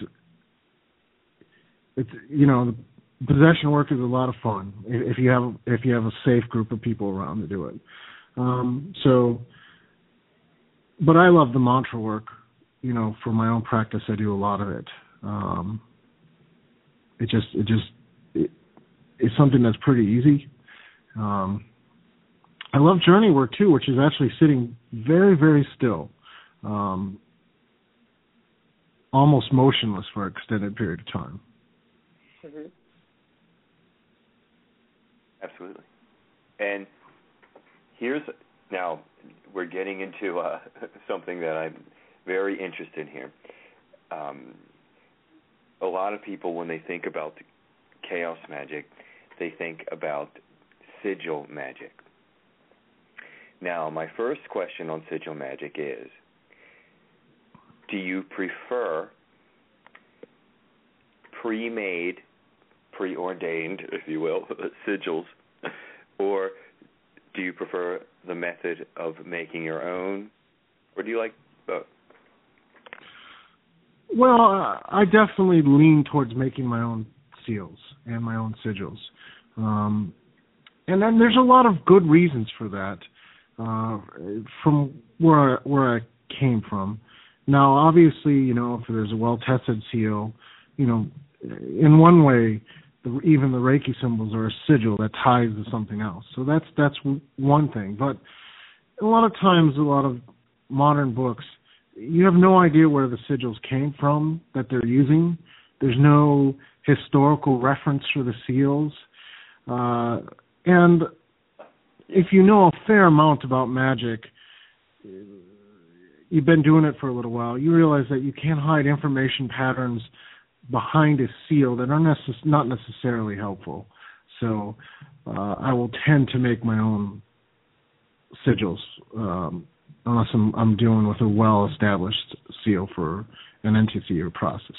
it's you know, possession work is a lot of fun if you have if you have a safe group of people around to do it. Um, so, but I love the mantra work. You know, for my own practice, I do a lot of it. Um, it just it just it, it's something that's pretty easy. Um, I love journey work too, which is actually sitting very very still. Um, almost motionless for an extended period of time.
Mm-hmm.
Absolutely. And here's, now, we're getting into uh, something that I'm very interested in here. Um, a lot of people, when they think about chaos magic, they think about sigil magic. Now, my first question on sigil magic is, do you prefer pre-made, preordained, if you will, sigils, or do you prefer the method of making your own, or do you like both?
Well, uh, I definitely lean towards making my own seals and my own sigils. Um, and then there's a lot of good reasons for that uh, from where I, where I came from. Now, obviously, you know, if there's a well-tested seal, you know, in one way, the, even the Reiki symbols are a sigil that ties to something else. So that's that's one thing. But a lot of times, a lot of modern books, you have no idea where the sigils came from that they're using. There's no historical reference for the seals. Uh, and if you know a fair amount about magic, you've been doing it for a little while, you realize that you can't hide information patterns behind a seal that are necess- not necessarily helpful. So uh, I will tend to make my own sigils um, unless I'm, I'm dealing with a well-established seal for an entity or process.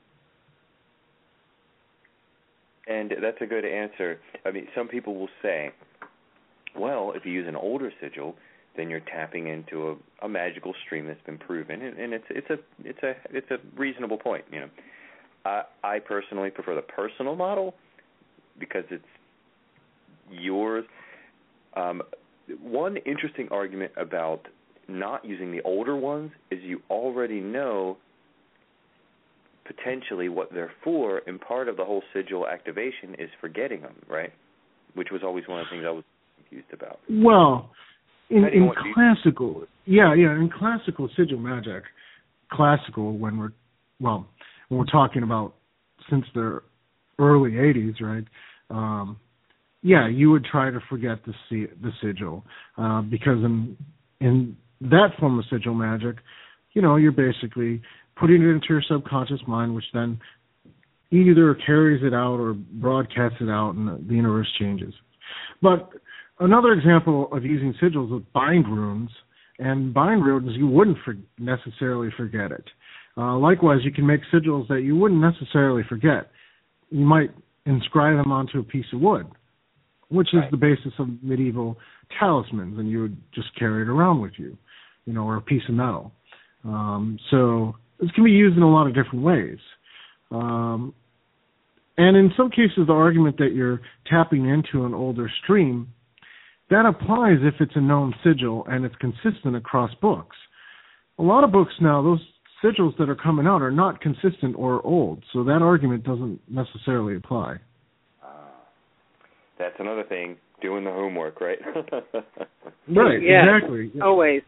And that's a good answer. I mean, some people will say, well, if you use an older sigil, then you're tapping into a, a magical stream that's been proven, and, and it's it's a it's a it's a reasonable point. You know, I, I personally prefer the personal model because it's yours. Um, one interesting argument about not using the older ones is you already know potentially what they're for, and part of the whole sigil activation is forgetting them, right? Which was always one of the things I was confused about.
Well, in, in classical, yeah, yeah, in classical sigil magic, classical when we're, well, when we're talking about since the early eighties, right? Um, yeah, you would try to forget the the sigil uh, because in in that form of sigil magic, you know, you're basically putting it into your subconscious mind, which then either carries it out or broadcasts it out, and the universe changes. But another example of using sigils is bind runes, and bind runes, you wouldn't for necessarily forget it. Uh, likewise, you can make sigils that you wouldn't necessarily forget. You might inscribe them onto a piece of wood, which is
Right.
the basis of medieval talismans, and you would just carry it around with you, you know, or a piece of metal. Um, so this can be used in a lot of different ways. Um, and in some cases, the argument that you're tapping into an older stream, that applies if it's a known sigil and it's consistent across books. A lot of books now, those sigils that are coming out are not consistent or old, so that argument doesn't necessarily apply.
Uh, that's another thing, doing the homework, right?
Right,
Yeah.
exactly.
Always.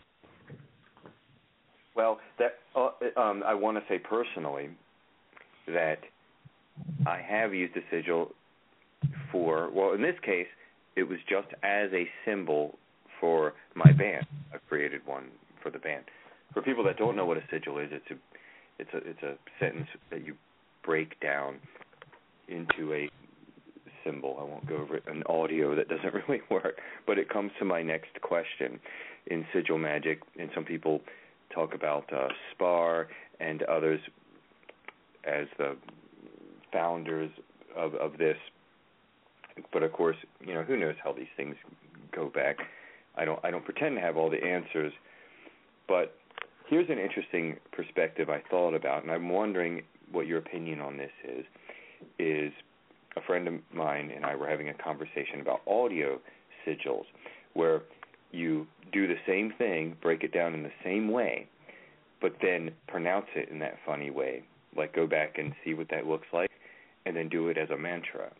Well, that uh, um, I want to say personally that I have used a sigil for, well, in this case, it was just as a symbol for my band. I created one for the band. For people that don't know what a sigil is, it's a it's a it's a sentence that you break down into a symbol. I won't go over it in audio, that doesn't really work. But it comes to my next question. In sigil magic, and some people talk about uh, Spar and others as the founders of, of this. But of course, you know, who knows how these things go back. I don't I don't pretend to have all the answers. But here's an interesting perspective I thought about, and I'm wondering what your opinion on this is. Is a friend of mine and I were having a conversation about audio sigils, where you do the same thing, break it down in the same way, but then pronounce it in that funny way. Like, go back and see what that looks like, and then do it as a mantra.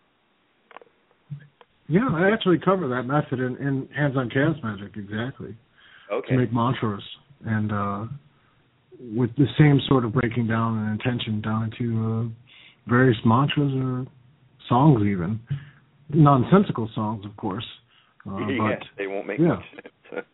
Yeah, I actually cover that method in, in Hands-on Chaos Magic, exactly.
Okay.
To make mantras, and uh, with the same sort of breaking down and intention down into uh, various mantras or songs even. Nonsensical songs, of course. Uh,
yes,
but,
they won't make
yeah.
much sense.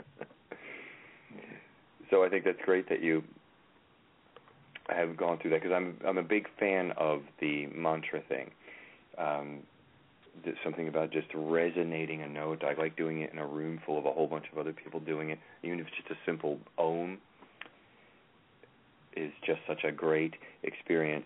So I think that's great that you have gone through that, because I'm I'm a big fan of the mantra thing. Um, there's something about just resonating a note. I like doing it in a room full of a whole bunch of other people doing it, even if it's just a simple Om. Is just such a great experience.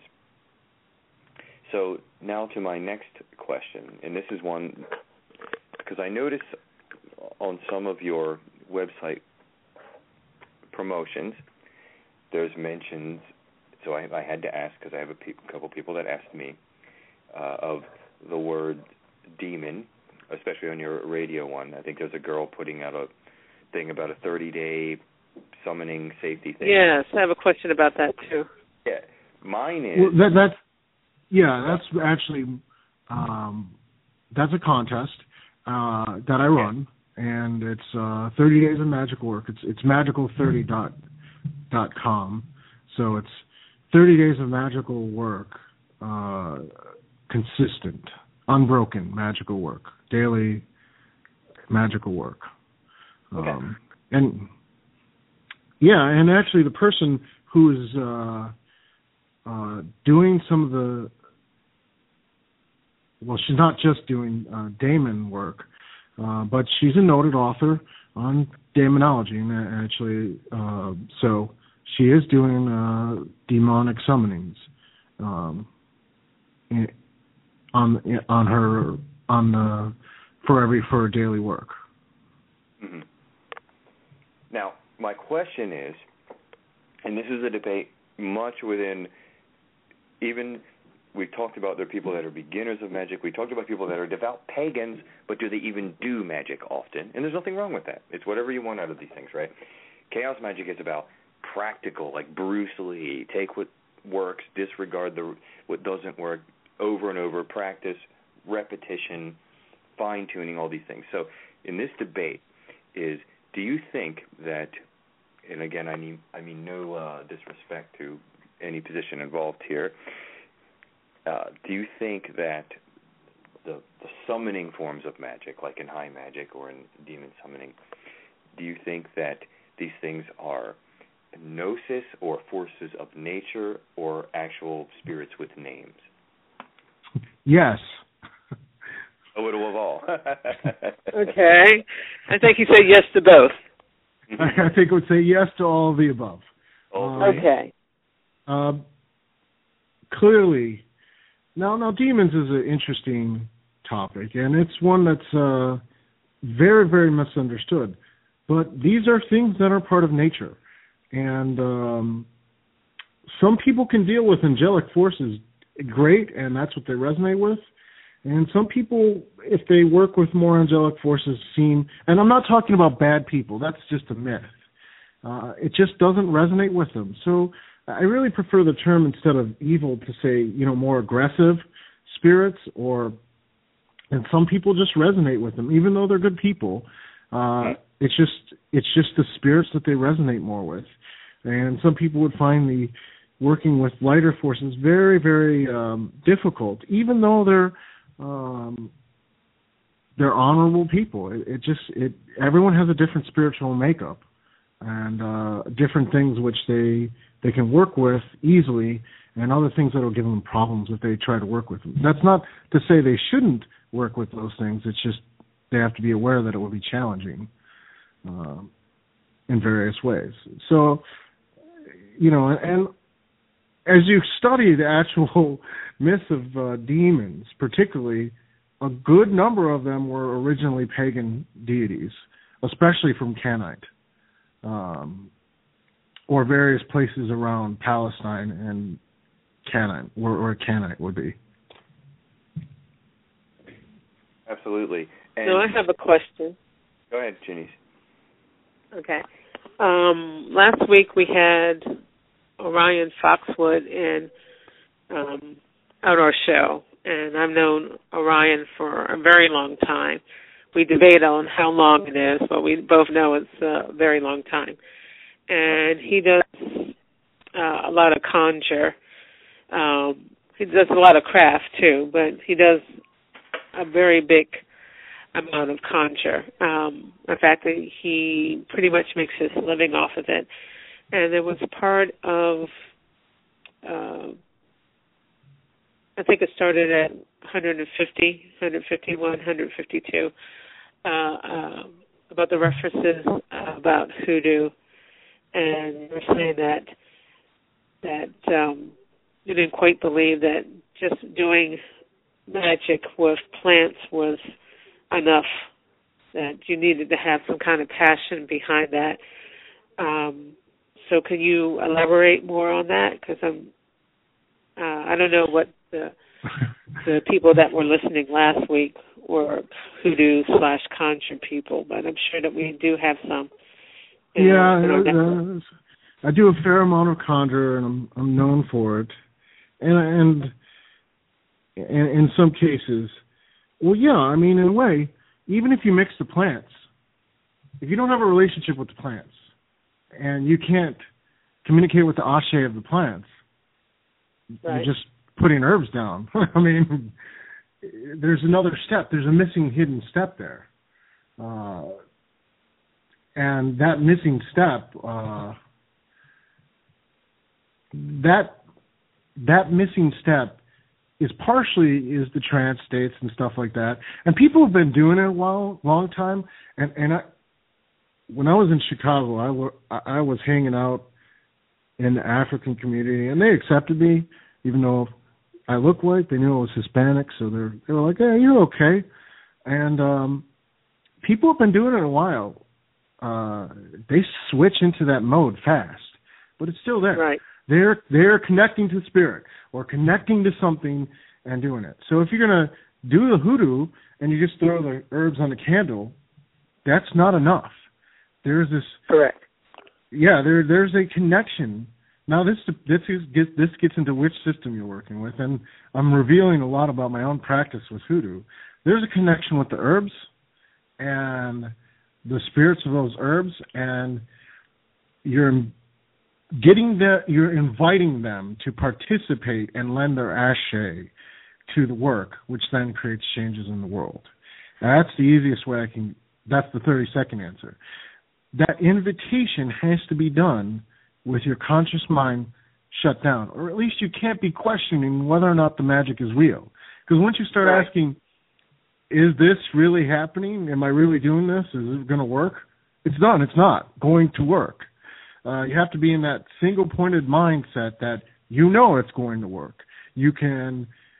So now to my next question, and this is one because I notice on some of your website promotions, there's mentions, so I, I had to ask because I have a pe- couple people that asked me, uh, of the word demon, especially on your radio one. I think there's a girl putting out a thing about a thirty-day summoning safety thing.
Yes, I have a question about that too.
Yeah, mine is...
Well, that, that's, yeah, that's actually, um, that's a contest uh, that I run, and it's uh, thirty days of magical work. It's it's magical thirty dot com, so it's thirty days of magical work, uh, consistent, unbroken magical work, daily magical work.
Okay.
Um, and yeah, and actually the person who is uh, uh, doing some of the, well, she's not just doing uh, daemon work, uh, but she's a noted author on daemonology, and actually, uh, so she is doing uh, demonic summonings um, in, on on her on the for every for her daily work.
Mm-hmm. Now, my question is, and this is a debate much within, even, we talked about there are people that are beginners of magic. We talked about people that are devout pagans, but do they even do magic often? And there's nothing wrong with that. It's whatever you want out of these things, right? Chaos magic is about practical, like Bruce Lee. Take what works, disregard the what doesn't work, over and over, practice, repetition, fine-tuning, all these things. So in this debate is, do you think that, and again, I mean, I mean no uh, disrespect to any position involved here, uh, do you think that the, the summoning forms of magic, like in high magic or in demon summoning, do you think that these things are gnosis or forces of nature or actual spirits with names?
Yes.
A little of all.
Okay. I think you said yes to both.
I think I would say yes to all of the above.
Oh,
Uh,
Okay.
Um, clearly, Now, now, demons is an interesting topic, and it's one that's uh, very, very misunderstood. But these are things that are part of nature, and um, some people can deal with angelic forces great, and that's what they resonate with. And some people, if they work with more angelic forces, seem, and I'm not talking about bad people, that's just a myth. Uh, it just doesn't resonate with them. So I really prefer the term, instead of evil, to say, you know, more aggressive spirits, or, and some people just resonate with them, even though they're good people. Uh, it's just, it's just the spirits that they resonate more with. And some people would find the working with lighter forces very, very um, difficult, even though they're, um, they're honorable people. It, it just, it, everyone has a different spiritual makeup, and uh, different things which they they can work with easily, and other things that will give them problems if they try to work with them. That's not to say they shouldn't work with those things. It's just they have to be aware that it will be challenging uh, in various ways. So, you know, and as you study the actual myths of uh, demons, particularly, a good number of them were originally pagan deities, especially from Canaanite. Um, or various places around Palestine and Canaan, where, where Canaanite would be.
Absolutely. And
no, I have a question.
Go ahead, Janice.
Okay. Um, last week we had Orion Foxwood in um, on our show, and I've known Orion for a very long time. We debate on how long it is, but we both know it's a very long time. And he does uh, a lot of conjure. Um, he does a lot of craft, too, but he does a very big amount of conjure. Um, in fact, he pretty much makes his living off of it. And there was a part of, uh, I think it started at one fifty, one fifty-one, one fifty-two, uh, uh, about the references uh, about hoodoo. And you're saying that that um, you didn't quite believe that just doing magic with plants was enough, that you needed to have some kind of passion behind that. Um, so can you elaborate more on that? Because I'm, uh, I don't know what the the people that were listening last week were hoodoo slash conjure people, but I'm sure that we do have some.
Yeah, uh, I do a fair amount of conjure, and I'm I'm known for it. And, and and in some cases, well, yeah, I mean, in a way, even if you mix the plants, if you don't have a relationship with the plants, and you can't communicate with the ashe of the plants, right, you're just putting herbs down. I mean, there's another step. There's a missing hidden step there. Uh, And that missing step, uh, that that missing step is partially is the trance states and stuff like that. And people have been doing it a while, long time. And and I, when I was in Chicago, I, were, I was hanging out in the African community, and they accepted me, even though I looked white. They knew I was Hispanic, so they're they were like, "Hey, you're okay." And um, people have been doing it a while. Uh, they switch into that mode fast, but it's still there.
Right.
They're they're connecting to spirit or connecting to something and doing it. So if you're gonna do the hoodoo and you just throw the herbs on the candle, that's not enough. There's this.
Correct.
Yeah, there there's a connection. Now this this is this gets into which system you're working with, and I'm revealing a lot about my own practice with hoodoo. There's a connection with the herbs and the spirits of those herbs, and you're getting the, you're inviting them to participate and lend their ashe to the work, which then creates changes in the world. And that's the easiest way I can, that's the thirty second answer. That invitation has to be done with your conscious mind shut down, or at least you can't be questioning whether or not the magic is real. Because once you start right. asking, is this really happening? Am I really doing this? Is it going to work? It's done. It's not going to work. Uh, you have to be in that single-pointed mindset that you know it's going to work. You can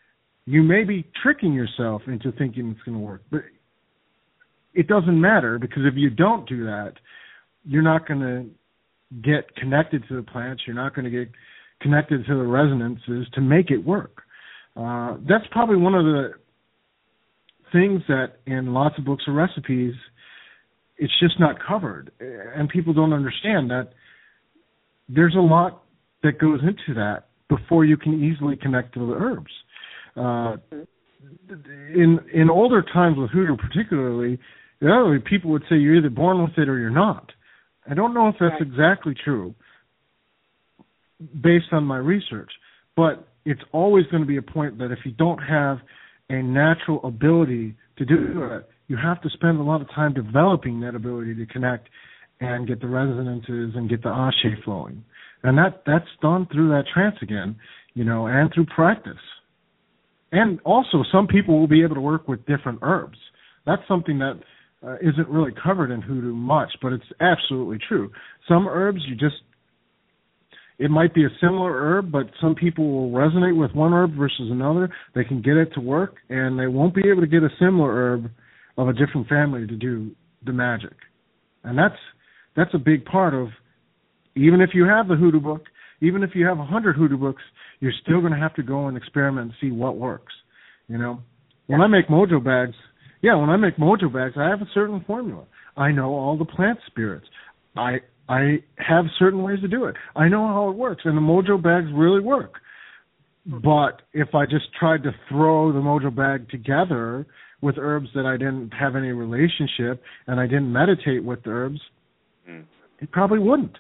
you may be tricking yourself into thinking it's going to work, but it doesn't matter, because if you don't do that, you're not going to get connected to the plants. You're not going to get connected to the resonances to make it work. Uh, that's probably one of the things that in lots of books of recipes, it's just not covered. And people don't understand that there's a lot that goes into that before you can easily connect to the herbs. Uh, in in older times with hoodoo particularly, you people would say you're either born with it or you're not. I don't know if that's right. exactly true based on my research, but it's always going to be a point that if you don't have a natural ability to do it, you have to spend a lot of time developing that ability to connect and get the resonances and get the ashe flowing. And that, that's done through that trance again, you know, and through practice. And also, some people will be able to work with different herbs. That's something that uh, isn't really covered in hoodoo much, but it's absolutely true. Some herbs, you just, it might be a similar herb, but some people will resonate with one herb versus another. They can get it to work, and they won't be able to get a similar herb of a different family to do the magic. And that's that's a big part of, even if you have the hoodoo book, even if you have a hundred hoodoo books, you're still going to have to go and experiment and see what works. You know, when I make mojo bags, yeah, when I make mojo bags, I have a certain formula. I know all the plant spirits. I I have certain ways to do it. I know how it works, and the mojo bags really work. But if I just tried to throw the mojo bag together with herbs that I didn't have any relationship and I didn't meditate with the herbs, mm. it probably wouldn't.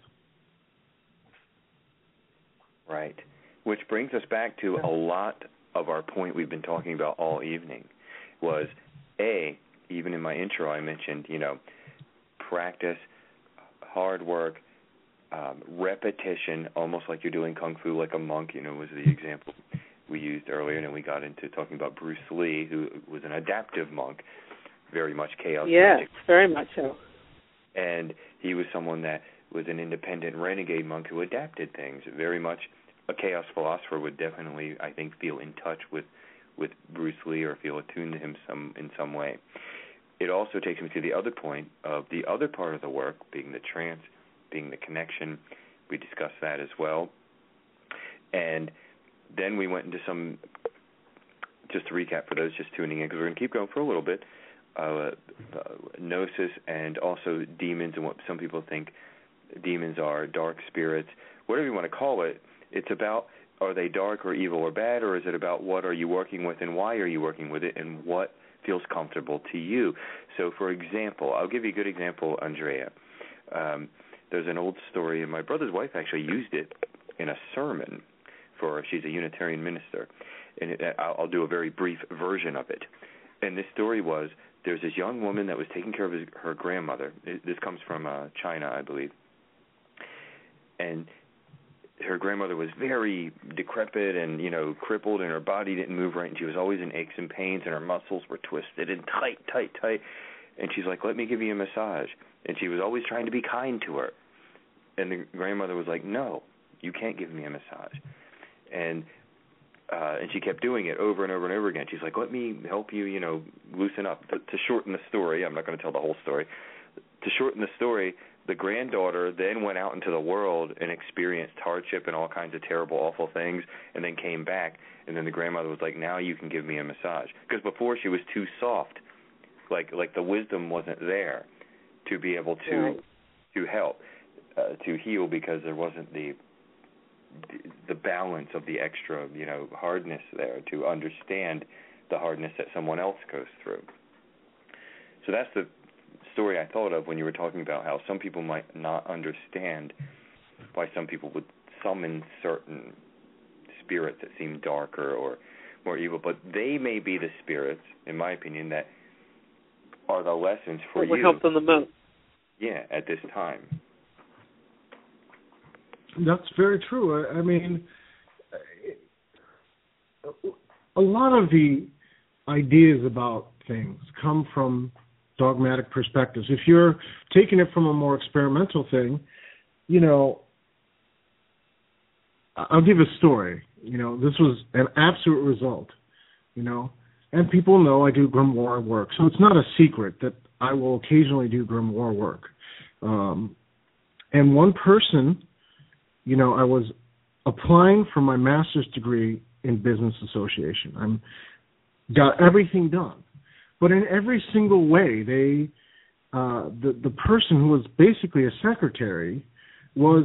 Right. Which brings us back to a lot of our point we've been talking about all evening was, A, even in my intro I mentioned, you know, practice, hard work, um, repetition, almost like you're doing Kung Fu like a monk, you know, was the example we used earlier, and then we got into talking about Bruce Lee, who was an adaptive monk, very much chaos.
Yes, magic. Very much so.
And he was someone that was an independent renegade monk who adapted things. Very much a chaos philosopher would definitely, I think, feel in touch with, with Bruce Lee or feel attuned to him some in some way. It also takes me to the other point of the other part of the work, being the trance, being the connection. We discussed that as well. And then we went into some, just to recap for those just tuning in, because we're going to keep going for a little bit, uh, uh, gnosis and also demons and what some people think demons are, dark spirits, whatever you want to call it. It's about, are they dark or evil or bad, or is it about what are you working with and why are you working with it and what feels comfortable to you? So, for example, I'll give you a good example, Andrea. Um, there's an old story, and my brother's wife actually used it in a sermon for, she's a Unitarian minister, and it, I'll, I'll do a very brief version of it. And this story was, there's this young woman that was taking care of his, her grandmother. It, this comes from uh, China, I believe. And her grandmother was very decrepit and, you know, crippled, and her body didn't move right, and she was always in aches and pains, and her muscles were twisted and tight, tight, tight. And she's like, let me give you a massage. And she was always trying to be kind to her. And the grandmother was like, no, you can't give me a massage. And uh, and she kept doing it over and over and over again. She's like, let me help you, you know, loosen up. To, to shorten the story, I'm not going to tell the whole story. To shorten the story, the granddaughter then went out into the world and experienced hardship and all kinds of terrible, awful things, and then came back, and then the grandmother was like, now you can give me a massage. Because before she was too soft, like like the wisdom wasn't there to be able to right. to help, uh, to heal, because there wasn't the the balance of the extra, you know, hardness there to understand the hardness that someone else goes through. So that's the story I thought of when you were talking about how some people might not understand why some people would summon certain spirits that seem darker or more evil, but they may be the spirits, in my opinion, that are the lessons for
you.
Would
help them the most.
Yeah, at this time.
That's very true. I mean, a lot of the ideas about things come from dogmatic perspectives. If you're taking it from a more experimental thing, you know, I'll give a story. You know, this was an absolute result you know. And people know I do grimoire work, so it's not a secret that I will occasionally do grimoire work. Um, and one person, you know, I was applying for my master's degree in business association. I'm got everything done, but in every single way, they uh, the the person who was basically a secretary was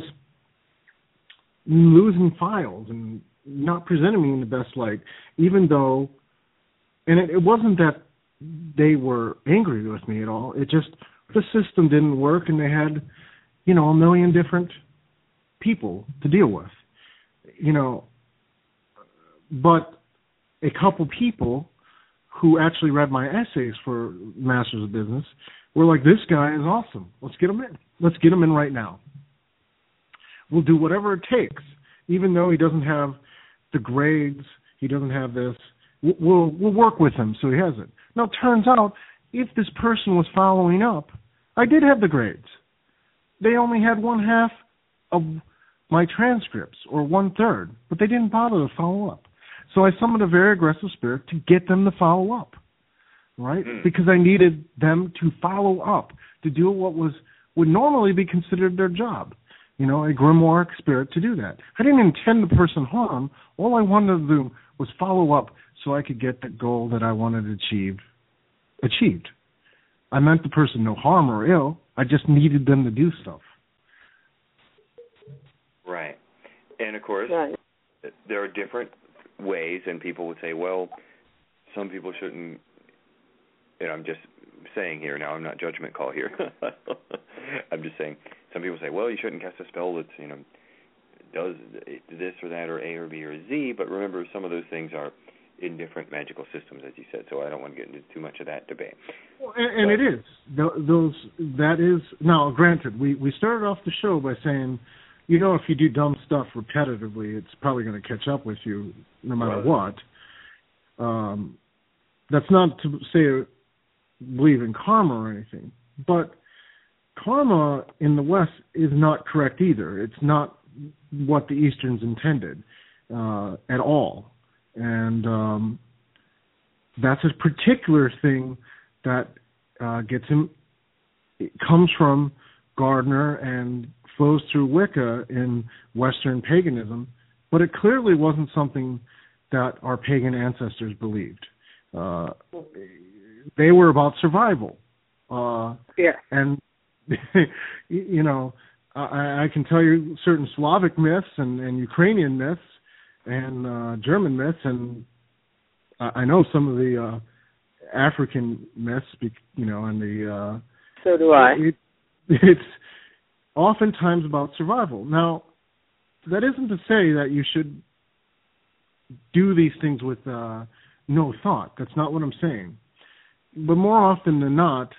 losing files and not presenting me in the best light, even though. And it, it wasn't that they were angry with me at all. It just, the system didn't work, and they had, you know, a million different people to deal with, you know. But a couple people who actually read my essays for Masters of Business were like, this guy is awesome. Let's get him in. Let's get him in right now. We'll do whatever it takes, even though he doesn't have the grades, he doesn't have this. We'll we'll work with him so he has it. Now, it turns out, if this person was following up, I did have the grades. They only had one half of my transcripts, or one third, but they didn't bother to follow up. So I summoned a very aggressive spirit to get them to follow up, right? Mm. Because I needed them to follow up, to do what was would normally be considered their job. You know, a grimoire spirit to do that. I didn't intend the person harm. All I wanted to do was follow up so I could get the goal that I wanted to achieve achieved. I meant the person no harm or ill. I just needed them to do stuff.
Right. And, of course,
right.
there are different ways, and people would say, well, some people shouldn't, and I'm just saying here now, I'm not judgment call here. I'm just saying, some people say, well, you shouldn't cast a spell that's, you know, does this or that or A or B or Z, but remember, some of those things are in different magical systems, as you said, so I don't want to get into too much of that debate.
Well, and, and it is. Those, that is, now, granted, we, we started off the show by saying, you know, if you do dumb stuff repetitively, it's probably going to catch up with you no matter right. what. Um, that's not to say believe in karma or anything, but karma in the West is not correct either. It's not what the Easterns intended uh, at all. And um, that's a particular thing that uh, gets him, it comes from Gardner and flows through Wicca in Western paganism, but it clearly wasn't something that our pagan ancestors believed. Uh, they were about survival. Uh,
yeah.
And, you know, I, I can tell you certain Slavic myths and, and Ukrainian myths and uh, German myths, and I know some of the uh, African myths, you know, and the... Uh,
so do I.
It, it's oftentimes about survival. Now, that isn't to say that you should do these things with uh, no thought. That's not what I'm saying. But more often than not,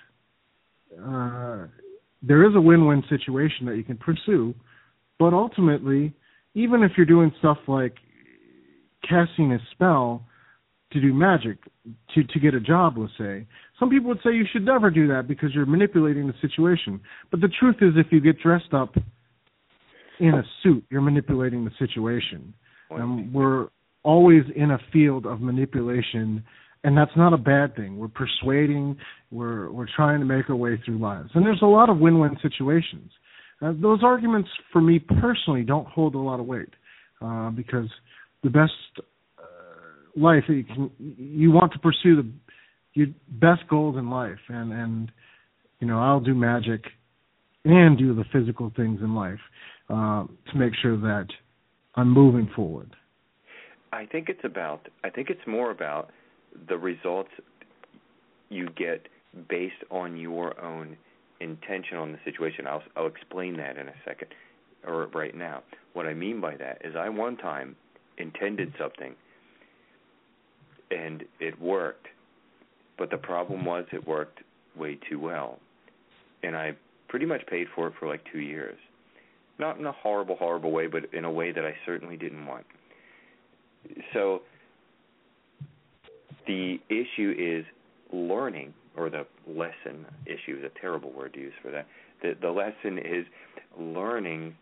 uh, there is a win-win situation that you can pursue, but ultimately, even if you're doing stuff like casting a spell to do magic, to, to get a job, let's say, some people would say you should never do that because you're manipulating the situation. But the truth is, if you get dressed up in a suit, you're manipulating the situation. And we're always in a field of manipulation, and that's not a bad thing. We're persuading, we're we're trying to make our way through lives. And there's a lot of win-win situations. Uh, those arguments, for me personally, don't hold a lot of weight uh, because the best uh, life, you, can, you want to pursue the your best goals in life. And, and, you know, I'll do magic and do the physical things in life uh, to make sure that I'm moving forward.
I think it's about, I think it's more about the results you get based on your own intention on the situation. I'll, I'll explain that in a second, or right now. What I mean by that is I one time intended something, and it worked, but the problem was it worked way too well, and I pretty much paid for it for like two years. Not in a horrible, horrible way, but in a way that I certainly didn't want. So the issue is learning, or the lesson, issue is a terrible word to use for that. The, the lesson is learning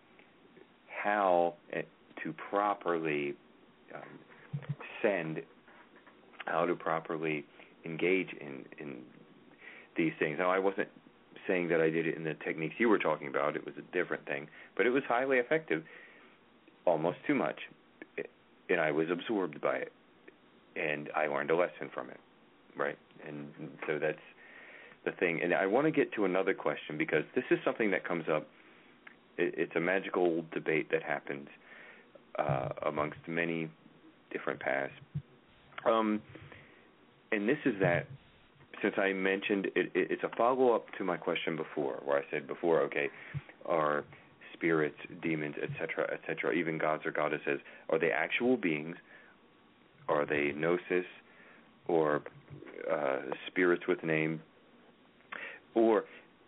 how to properly um, send how to properly engage in, in these things. Now, I wasn't saying that I did it in the techniques you were talking about. It was a different thing. But it was highly effective, almost too much. And I was absorbed by it. And I learned a lesson from it, right? And so that's the thing. And I want to get to another question, because this is something that comes up. It's a magical debate that happens uh, amongst many different paths. Um, and this is that, since I mentioned, it, it, it's a follow-up to my question before, where I said before, okay, are spirits, demons, et cetera, et cetera, even gods or goddesses, are they actual beings? Are they gnosis or uh, spirits with name? Or,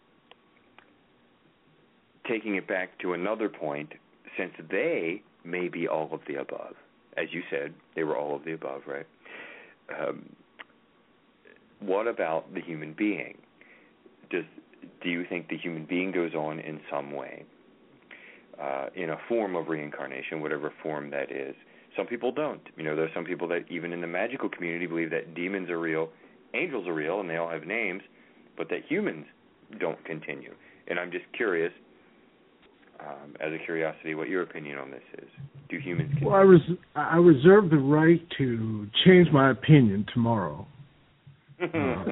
taking it back to another point, since they may be all of the above, as you said, they were all of the above, right? Um, what about the human being? Does do you think the human being goes on in some way, uh, in a form of reincarnation, whatever form that is? Some people don't. You know, there's some people that even in the magical community believe that demons are real, angels are real, and they all have names, but that humans don't continue. And I'm just curious, um, as a curiosity, what your opinion on this is. Do humans continue?
Well, I, res- I reserve the right to change my opinion tomorrow. uh,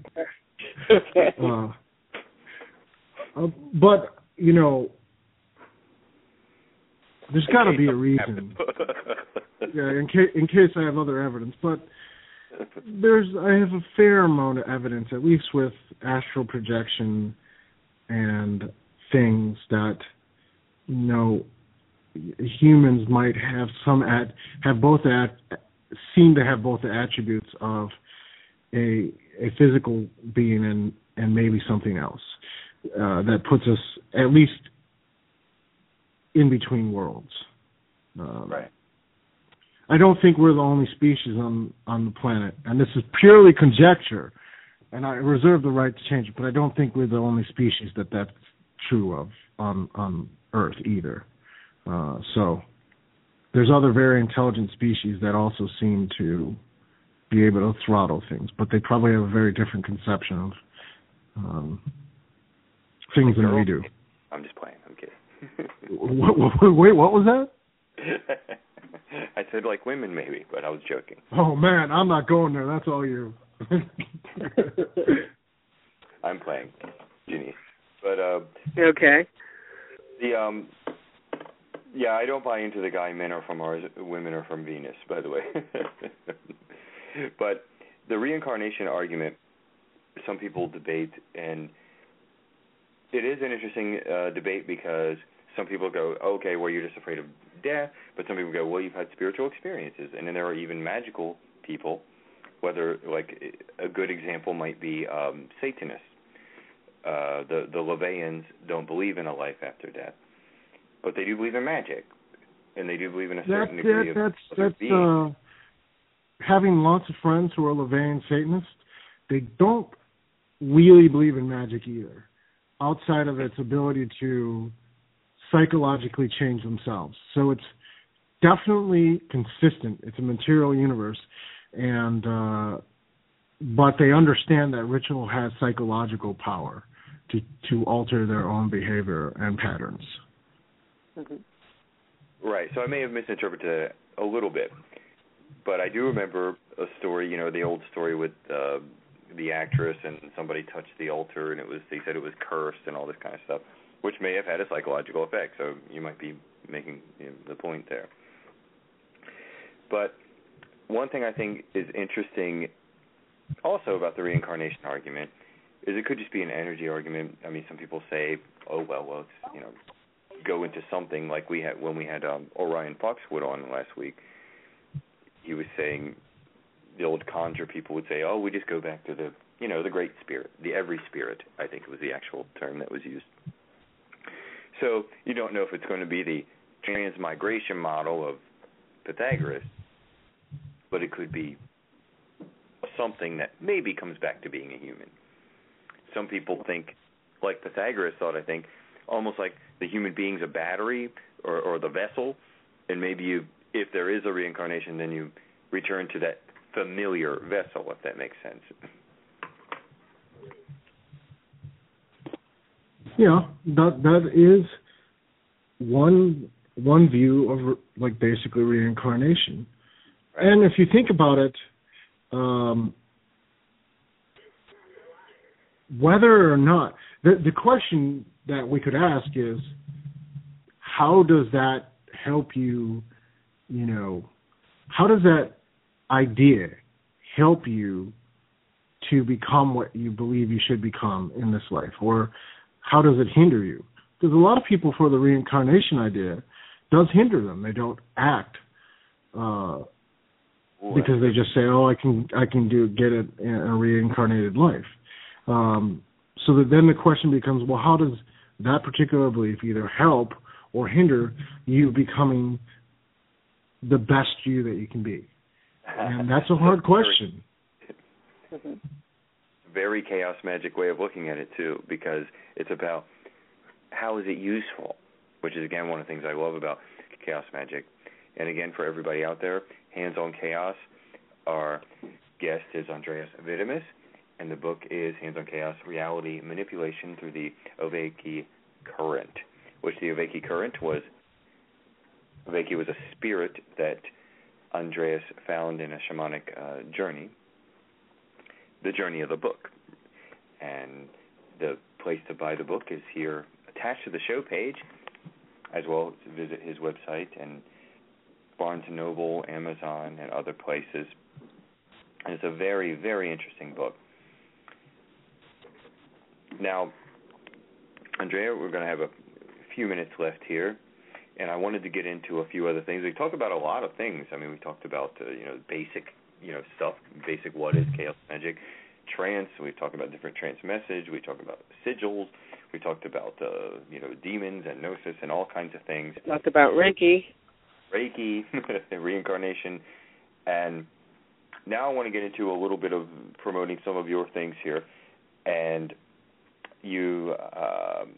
uh, uh, but, you know, there's got to be a reason. yeah, in, ca- in case I have other evidence. But there's, I have a fair amount of evidence, at least with astral projection and things that, you know, humans might have some at have both at seem to have both the attributes of a a physical being and and maybe something else uh, that puts us at least in between worlds. Um,
right.
I don't think we're the only species on on the planet, and this is purely conjecture, and I reserve the right to change it. But I don't think we're the only species that that's true of on on Earth either. Uh, so there's other very intelligent species that also seem to be able to throttle things, but they probably have a very different conception of um, things than we do.
I'm just playing. I'm kidding.
what, what, wait, what was that?
I said like women maybe, but I was joking.
Oh man, I'm not going there. That's all you.
I'm playing, Janice. But uh,
okay.
The um, yeah, I don't buy into the guy men are from Mars, women are from Venus. By the way, but the reincarnation argument, some people debate, and it is an interesting uh, debate because some people go, okay, well, you're just afraid of death, but some people go, well, you've had spiritual experiences, and then there are even magical people, whether, like, a good example might be um, Satanists. Uh, the, the Levians don't believe in a life after death, but they do believe in magic, and they do believe in a certain
that,
degree
that,
of
That's, that's
being.
uh, having lots of friends who are Levian Satanists, they don't really believe in magic either, outside of its ability to psychologically change themselves. So it's definitely consistent. It's a material universe, and uh, but they understand that ritual has psychological power to, to alter their own behavior and patterns.
Mm-hmm.
Right. So I may have misinterpreted it a little bit, but I do remember a story, you know, the old story with uh, the actress and somebody touched the altar and it was, they said it was cursed and all this kind of stuff, which may have had a psychological effect. So you might be making, you know, the point there. But one thing I think is interesting also about the reincarnation argument is it could just be an energy argument. I mean, some people say, oh, well, well, it's, you know, go into something like we had when we had um, Orion Foxwood on last week. He was saying the old conjure people would say, oh, we just go back to the, you know, the great spirit, the every spirit, I think was the actual term that was used. So you don't know if it's going to be the transmigration model of Pythagoras, but it could be something that maybe comes back to being a human. Some people think, like Pythagoras thought, I think, almost like the human being's a battery or, or the vessel, and maybe you, if there is a reincarnation, then you return to that familiar vessel, if that makes sense.
Yeah, that that is one one view of like basically reincarnation. Right. And if you think about it, um, whether or not the the question that we could ask is, how does that help you? You know, how does that idea help you to become what you believe you should become in this life, or how does it hinder you? Because a lot of people, for the reincarnation idea, does hinder them. They don't act uh, because they just say, "Oh, I can, I can do get it in a reincarnated life." Um, so that then the question becomes, well, how does that particular belief either help or hinder you becoming the best you that you can be? And that's a hard question.
Very chaos magic way of looking at it too, because it's about how is it useful, which is again one of the things I love about chaos magic. And again, for everybody out there, Hands on Chaos, our guest is Andreas Vitimus, and the book is Hands on Chaos: Reality Manipulation Through the Oveki Current, which the Oveki Current was. Oveki was a spirit that Andreas found in a shamanic uh, journey, the journey of the book. And the place to buy the book is here attached to the show page, as well as to visit his website and Barnes and Noble, Amazon, and other places. And it's a very, very interesting book. Now, Andrea, we're going to have a few minutes left here, and I wanted to get into a few other things. We talked about a lot of things. I mean, we talked about uh, you know basic you know stuff, basic what is chaos magic, trance. We talked about different trance message. We talked about sigils. We talked about uh, you know demons and gnosis and all kinds of things.
We talked about Reiki,
Reiki, reincarnation, and now I want to get into a little bit of promoting some of your things here. And you um,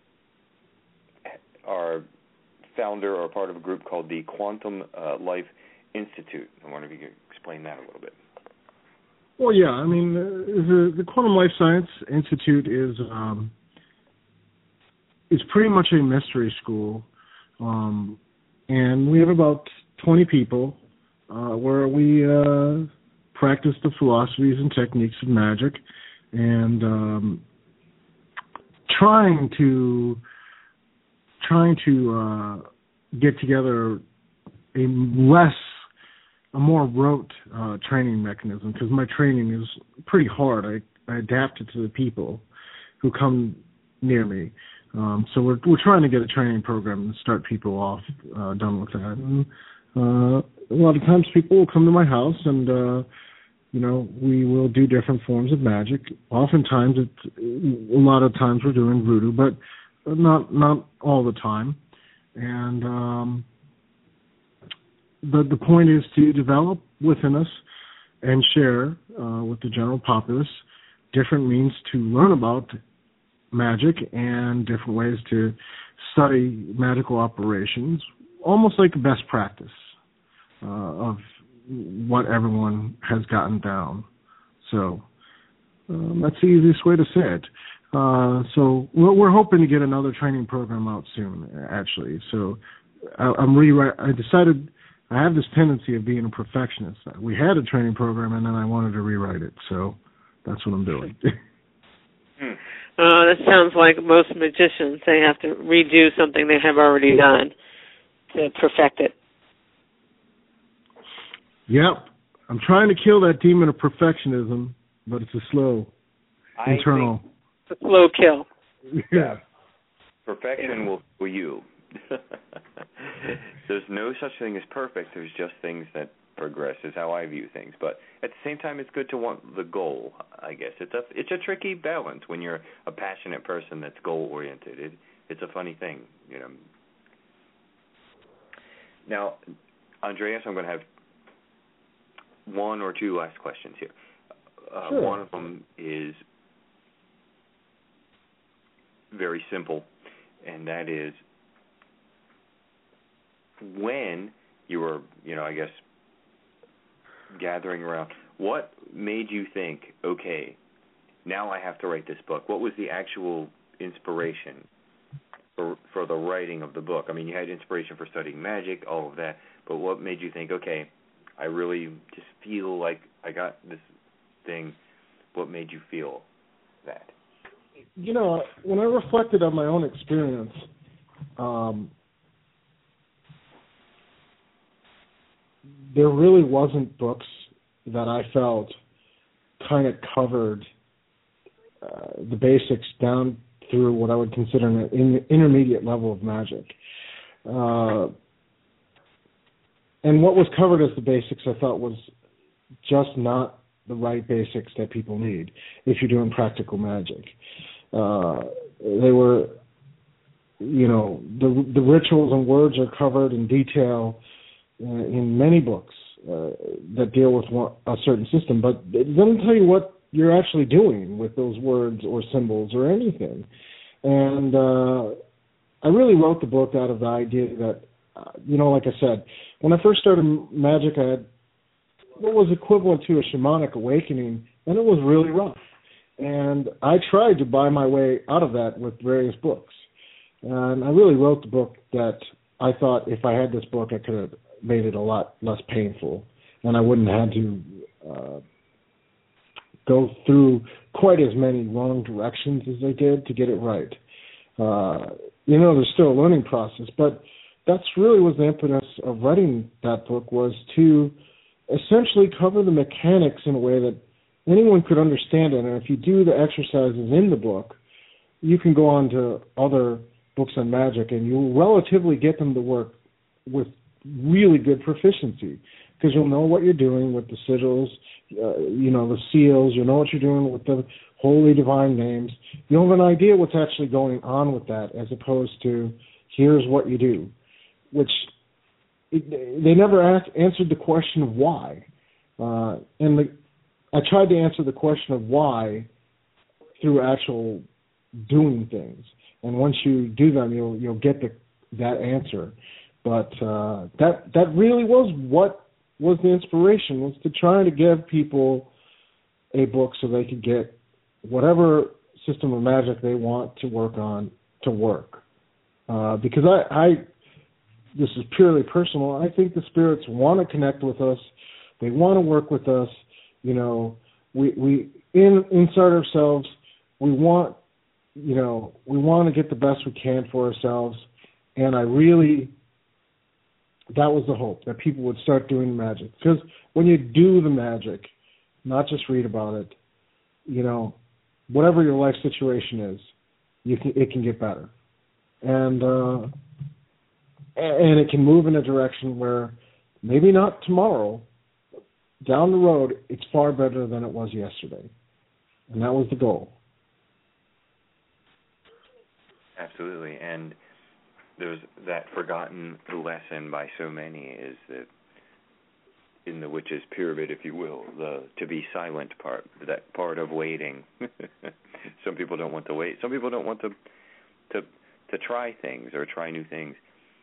are founder or part of a group called the Quantum uh, Life Institute. I wonder if you could explain that a little bit.
Well, yeah. I mean, the, the Quantum Life Science Institute is um, is pretty much a mystery school, um, and we have about twenty people uh, where we uh, practice the philosophies and techniques of magic, and um, trying to trying to uh, get together a less, a more rote uh, training mechanism, because my training is pretty hard. I, I adapt it to the people who come near me. Um, so we're we're trying to get a training program and start people off uh, done with that. And uh, a lot of times people will come to my house and uh, you know, we will do different forms of magic. Oftentimes, it's a lot of times we're doing voodoo, but not not all the time. And um, the the point is to develop within us and share uh, with the general populace different means to learn about magic and different ways to study magical operations, almost like a best practice uh, of what everyone has gotten down. So um, that's the easiest way to say it. Uh, so we're, we're hoping to get another training program out soon, actually. So I, I'm rewrite. I decided I have this tendency of being a perfectionist. We had a training program, and then I wanted to rewrite it. So that's what I'm doing.
Hmm. Uh, that sounds like most magicians. They have to redo something they have already done to perfect it.
Yep. I'm trying to kill that demon of perfectionism, but it's a slow
I
internal.
It's a slow kill.
Yeah.
Perfection will kill you. There's no such thing as perfect. There's just things that progress, is how I view things. But at the same time, it's good to want the goal, I guess. It's a it's a tricky balance when you're a passionate person that's goal-oriented. It, it's a funny thing, you know. Now, Andreas, I'm going to have one or two last questions here. Uh,
sure.
One of them is very simple, and that is when you were, you know, I guess, gathering around. What made you think, okay, now I have to write this book? What was the actual inspiration for for the writing of the book? I mean, you had inspiration for studying magic, all of that, but what made you think, okay, I really just feel like I got this thing? What made you feel that?
You know, when I reflected on my own experience, um, there really wasn't books that I felt kind of covered uh, the basics down through what I would consider an in, intermediate level of magic. Uh, and what was covered as the basics, I thought, was just not the right basics that people need if you're doing practical magic. Uh, they were, you know, the the rituals and words are covered in detail uh, in many books uh, that deal with one, a certain system, but it doesn't tell you what you're actually doing with those words or symbols or anything. And uh, I really wrote the book out of the idea that, uh, you know, like I said, when I first started magic, I had what was equivalent to a shamanic awakening, and it was really rough. And I tried to buy my way out of that with various books. And I really wrote the book that I thought if I had this book, I could have made it a lot less painful, and I wouldn't have had to uh, go through quite as many wrong directions as I did to get it right. Uh, you know, there's still a learning process, but that's really was the impetus of writing that book, was to essentially cover the mechanics in a way that anyone could understand it. And if you do the exercises in the book, you can go on to other books on magic, and you'll relatively get them to work with really good proficiency, because you'll know what you're doing with the sigils, uh, you know, the seals, you'll know what you're doing with the holy divine names. You'll have an idea what's actually going on with that, as opposed to here's what you do, which it, they never asked, answered the question of why. Uh, and the, I tried to answer the question of why through actual doing things. And once you do them, you'll you'll get the, that answer. But uh, that that really was what was the inspiration, was to try to give people a book so they could get whatever system of magic they want to work on to work. Uh, because I, I, this is purely personal, I think the spirits want to connect with us. They want to work with us. You know, we we in inside ourselves, we want, you know, we want to get the best we can for ourselves. And I really, that was the hope, that people would start doing magic. Because when you do the magic, not just read about it, you know, whatever your life situation is, you can, it can get better. And uh, and it can move in a direction where maybe not tomorrow, down the road, it's far better than it was yesterday. And that was the goal.
Absolutely. And there's that forgotten lesson by so many, is that in the witch's pyramid, if you will, the to be silent part, that part of waiting. Some people don't want to wait. Some people don't want to to to try things or try new things.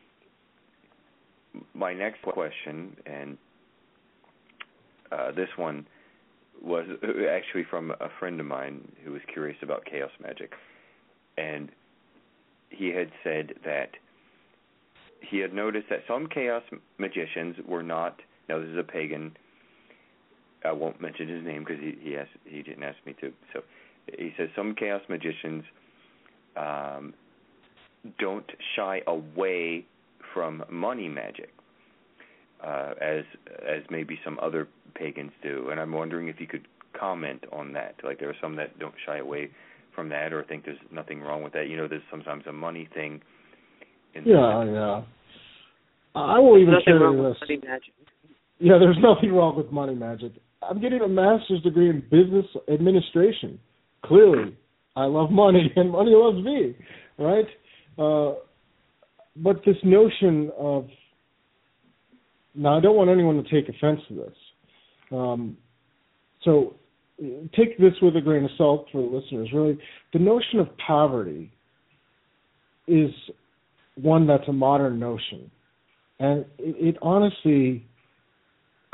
My next question, and uh, this one was actually from a friend of mine who was curious about chaos magic, and he had said that he had noticed that some chaos magicians were not, now this is a pagan, I won't mention his name because he he, asked, he didn't ask me to, so he says some chaos magicians um, don't shy away from money magic, uh, as as maybe some other pagans do, and I'm wondering if you could comment on that. Like, there are some that don't shy away from that, or think there's nothing wrong with that. You know, there's sometimes a money thing. In
yeah, the yeah. I will even
nothing
carry
wrong
this.
with money magic.
Yeah, there's nothing wrong with money magic. I'm getting a master's degree in business administration. Clearly, I love money, and money loves me, right? Uh, but this notion of, now I don't want anyone to take offense to this. Um, so take this with a grain of salt for the listeners. Really, the notion of poverty is one that's a modern notion. And it, it honestly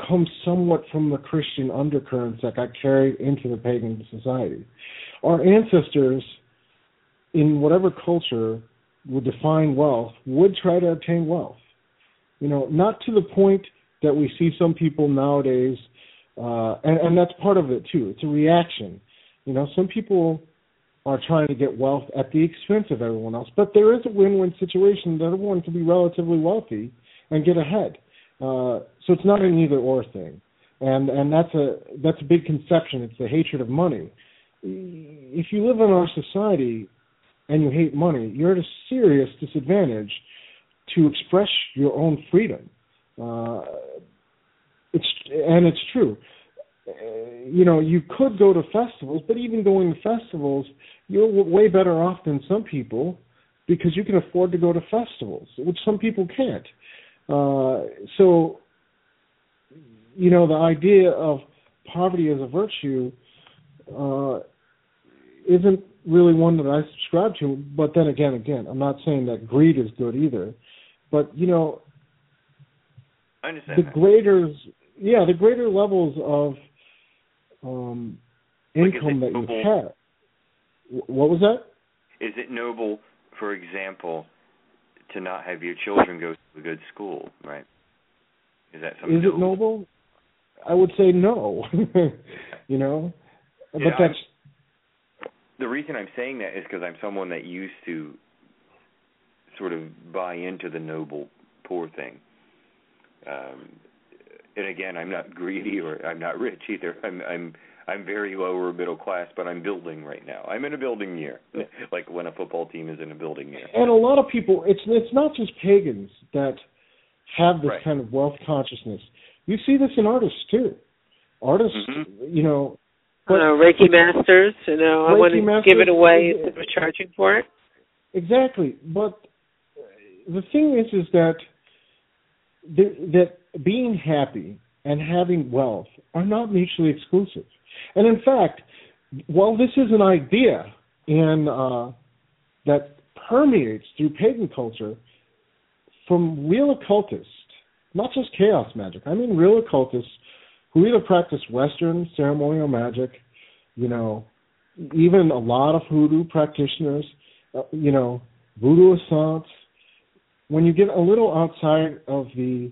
comes somewhat from the Christian undercurrents that got carried into the pagan society. Our ancestors, in whatever culture would define wealth, would try to obtain wealth. You know, not to the point that we see some people nowadays, uh, and, and that's part of it too. It's a reaction. You know, some people are trying to get wealth at the expense of everyone else, but there is a win-win situation that everyone can be relatively wealthy and get ahead. Uh, so it's not an either-or thing, and and that's a that's a big conception. It's the hatred of money. If you live in our society and you hate money, you're at a serious disadvantage to express your own freedom. Uh, it's and it's true. Uh, you know, you could go to festivals, but even going to festivals, you're way better off than some people because you can afford to go to festivals, which some people can't. Uh, so, you know, the idea of poverty as a virtue uh, isn't really one that I subscribe to. But then again, again, I'm not saying that greed is good either. But, you know,
I understand
the
that.
greater, yeah, the greater levels of um, income that
noble?
you have. What was that?
Is it noble, for example, to not have your children go to a good school, right? Is that something?
Is it noble? I would say no. you know, but
yeah,
that's
I'm, the reason I'm saying that is because I'm someone that used to sort of buy into the noble poor thing. Um, and again, I'm not greedy or I'm not rich either. I'm I'm I'm very lower middle class, but I'm building right now. I'm in a building year, like when a football team is in a building year.
And a lot of people, it's it's not just pagans that have this
right.
kind of wealth consciousness. You see this in artists too. Artists, mm-hmm. you know.
But, uh, Reiki masters, you know, Reiki I want to masters, give it away instead of charging for it.
Exactly, but the thing is, is that the, that being happy and having wealth are not mutually exclusive. And in fact, while this is an idea in, uh, that permeates through pagan culture, from real occultists, not just chaos magic, I mean real occultists who either practice Western ceremonial magic, you know, even a lot of hoodoo practitioners, uh, you know, voodoo assants. When you get a little outside of the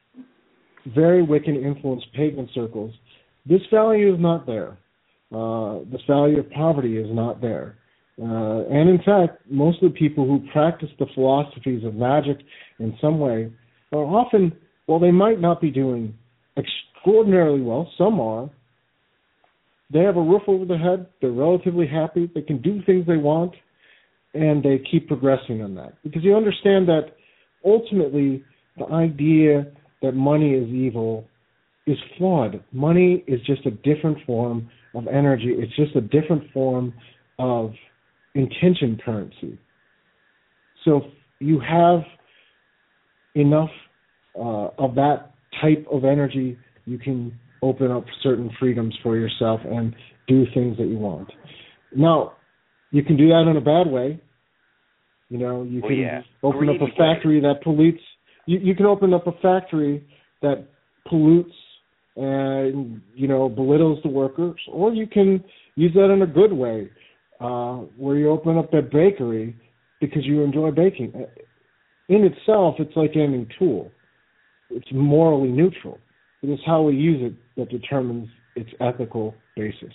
very Wiccan influenced pagan circles, this value is not there. Uh, this value of poverty is not there. Uh, and in fact, most of the people who practice the philosophies of magic in some way are often, well, they might not be doing extraordinarily well. Some are. They have a roof over their head. They're relatively happy. They can do things they want, and they keep progressing on that. Because you understand that ultimately the idea that money is evil is flawed. Money is just a different form of energy. It's just a different form of intention currency. So if you have enough uh, of that type of energy, you can open up certain freedoms for yourself and do things that you want. Now, you can do that in a bad way. You know, you
well,
can
yeah.
open
Greedy
up a factory
way.
that pollutes. You, you can open up a factory that pollutes and, you know, belittles the workers, or you can use that in a good way, uh, where you open up that bakery because you enjoy baking. In itself, it's like any tool. It's morally neutral. It is how we use it that determines its ethical basis.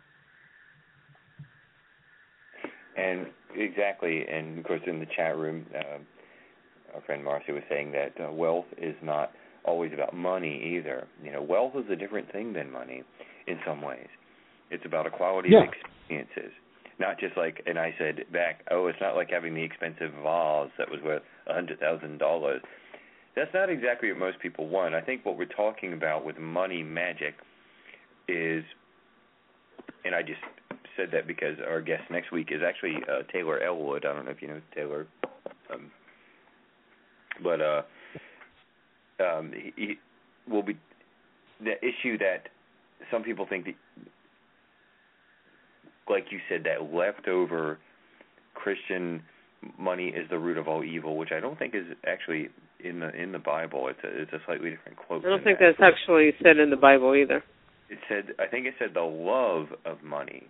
And exactly, and of course in the chat room, uh, our friend Marcy was saying that uh, wealth is not always about money either. You know, wealth is a different thing than money in some ways. It's about a quality
yeah.
of experiences. Not just like, and I said back, oh, it's not like having the expensive vase that was worth one hundred thousand dollars. That's not exactly what most people want. I think what we're talking about with money magic is, and I just said that because our guest next week is actually uh, Taylor Elwood. I don't know if you know Taylor. Um, but uh, um, he, he will be the issue that some people think that, like you said, that leftover Christian money is the root of all evil, which I don't think is actually in the in the Bible. It's a it's a slightly different quote.
I don't think
that.
that's actually said in the Bible either.
It said, I think it said the love of money.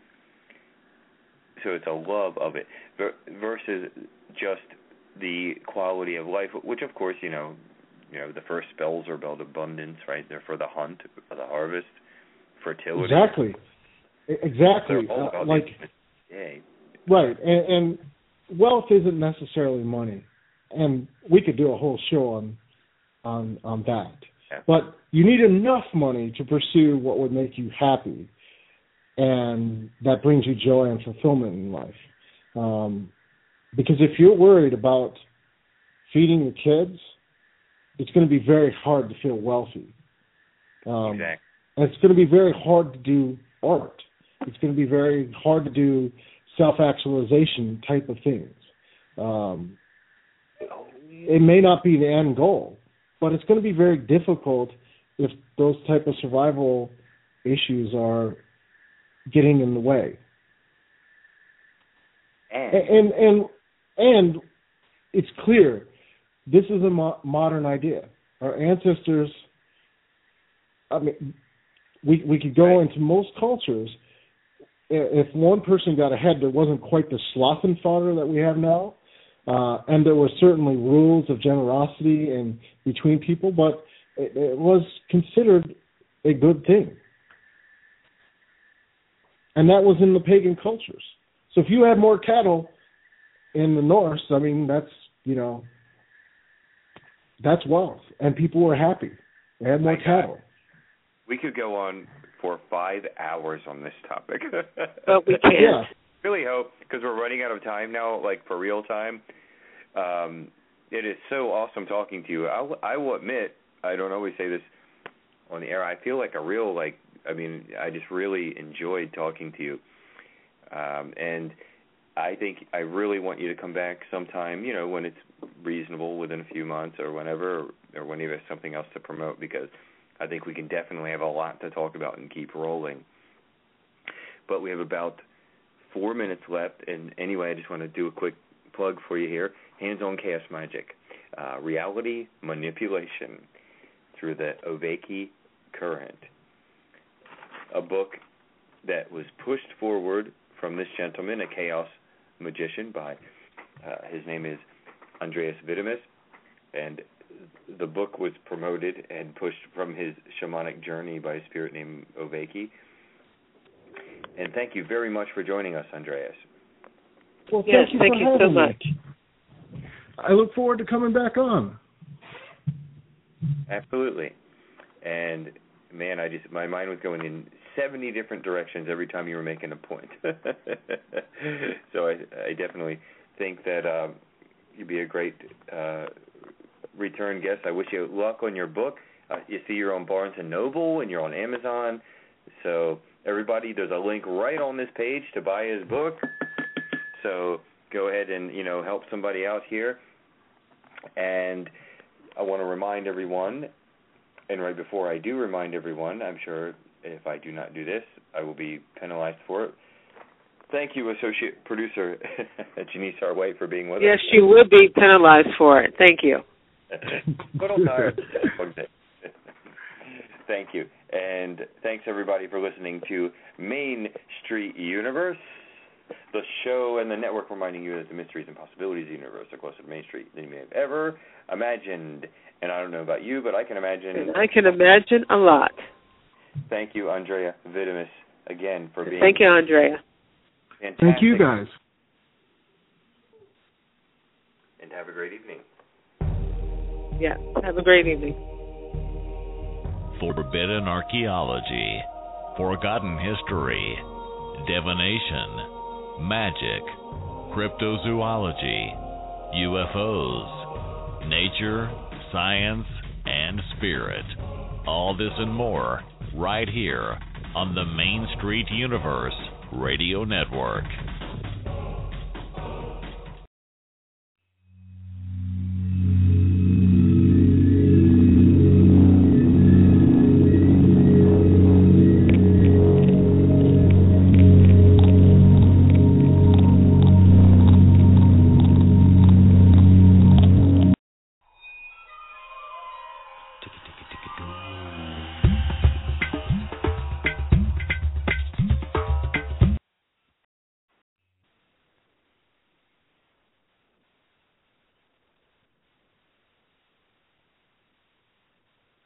So it's a love of it versus just the quality of life, which of course, you know, you know, the first spells are about abundance, right? They're for the hunt, for the harvest, fertility.
Exactly. Exactly. Uh, like,
Yay.
Right. And, and wealth isn't necessarily money. And we could do a whole show on on on that. Yeah. But you need enough money to pursue what would make you happy, and that brings you joy and fulfillment in life. Um, because if you're worried about feeding the kids, it's going to be very hard to feel wealthy. Um,
exactly.
And it's going to be very hard to do art. It's going to be very hard to do self-actualization type of things. Um, it may not be the end goal, but it's going to be very difficult if those type of survival issues are getting in the way.
And
and and, and it's clear this is a mo- modern idea. Our ancestors, I mean, we we could go
right.
into most cultures. If one person got ahead, there wasn't quite the sloth and fodder that we have now, uh, and there were certainly rules of generosity and between people, but it, it was considered a good thing. And that was in the pagan cultures. So if you had more cattle in the Norse, I mean, that's, you know, that's wealth. And people were happy. They had more cattle.
We could go on for five hours on this topic.
But we can't.
Yeah.
Really hope, because we're running out of time now, like for real time. Um, it is so awesome talking to you. I'll, I will admit, I don't always say this on the air, I feel like a real, like, I mean, I just really enjoyed talking to you. Um, and I think I really want you to come back sometime, you know, when it's reasonable, within a few months or whenever, or, or when you have something else to promote, because I think we can definitely have a lot to talk about and keep rolling. But we have about four minutes left, and anyway, I just want to do a quick plug for you here. Hands-on Chaos Magic, uh, Reality Manipulation through the Oveki Current, a book that was pushed forward from this gentleman, a chaos magician, by, uh, his name is Andreas Vitimus, and the book was promoted and pushed from his shamanic journey by a spirit named Oveki. And thank you very much for joining us, Andreas.
Well,
yes,
thank you,
thank
for
you so
having
much.
me. I look forward to coming back on.
Absolutely. And man, I just my mind was going in seventy different directions every time you were making a point. So I, I definitely think that um, you'd be a great uh, return guest. I wish you luck on your book. Uh, you see you're on Barnes and Noble and you're on Amazon. So everybody, there's a link right on this page to buy his book. So go ahead and, you know, help somebody out here. And I want to remind everyone, and right before I do remind everyone, I'm sure if I do not do this, I will be penalized for it. Thank you, Associate Producer Janice R. White, for being with
yes,
us.
Yes, she will be penalized for it. Thank you.
But I'm tired. Thank you. And thanks, everybody, for listening to Main Street Universe, the show and the network reminding you that the mysteries and possibilities of the universe are closer to Main Street than you may have ever imagined. And I don't know about you, but I can imagine.
I can imagine a lot.
Thank you, Andrea Vitimus, again, for being.
Thank you, Andrea.
Fantastic.
Thank you, guys.
And have a great evening.
Yeah, have a great evening.
Forbidden archaeology, forgotten history, divination, magic, cryptozoology, U F Os, nature, science, and spirit. All this and more right here on the Main Street Universe Radio Network.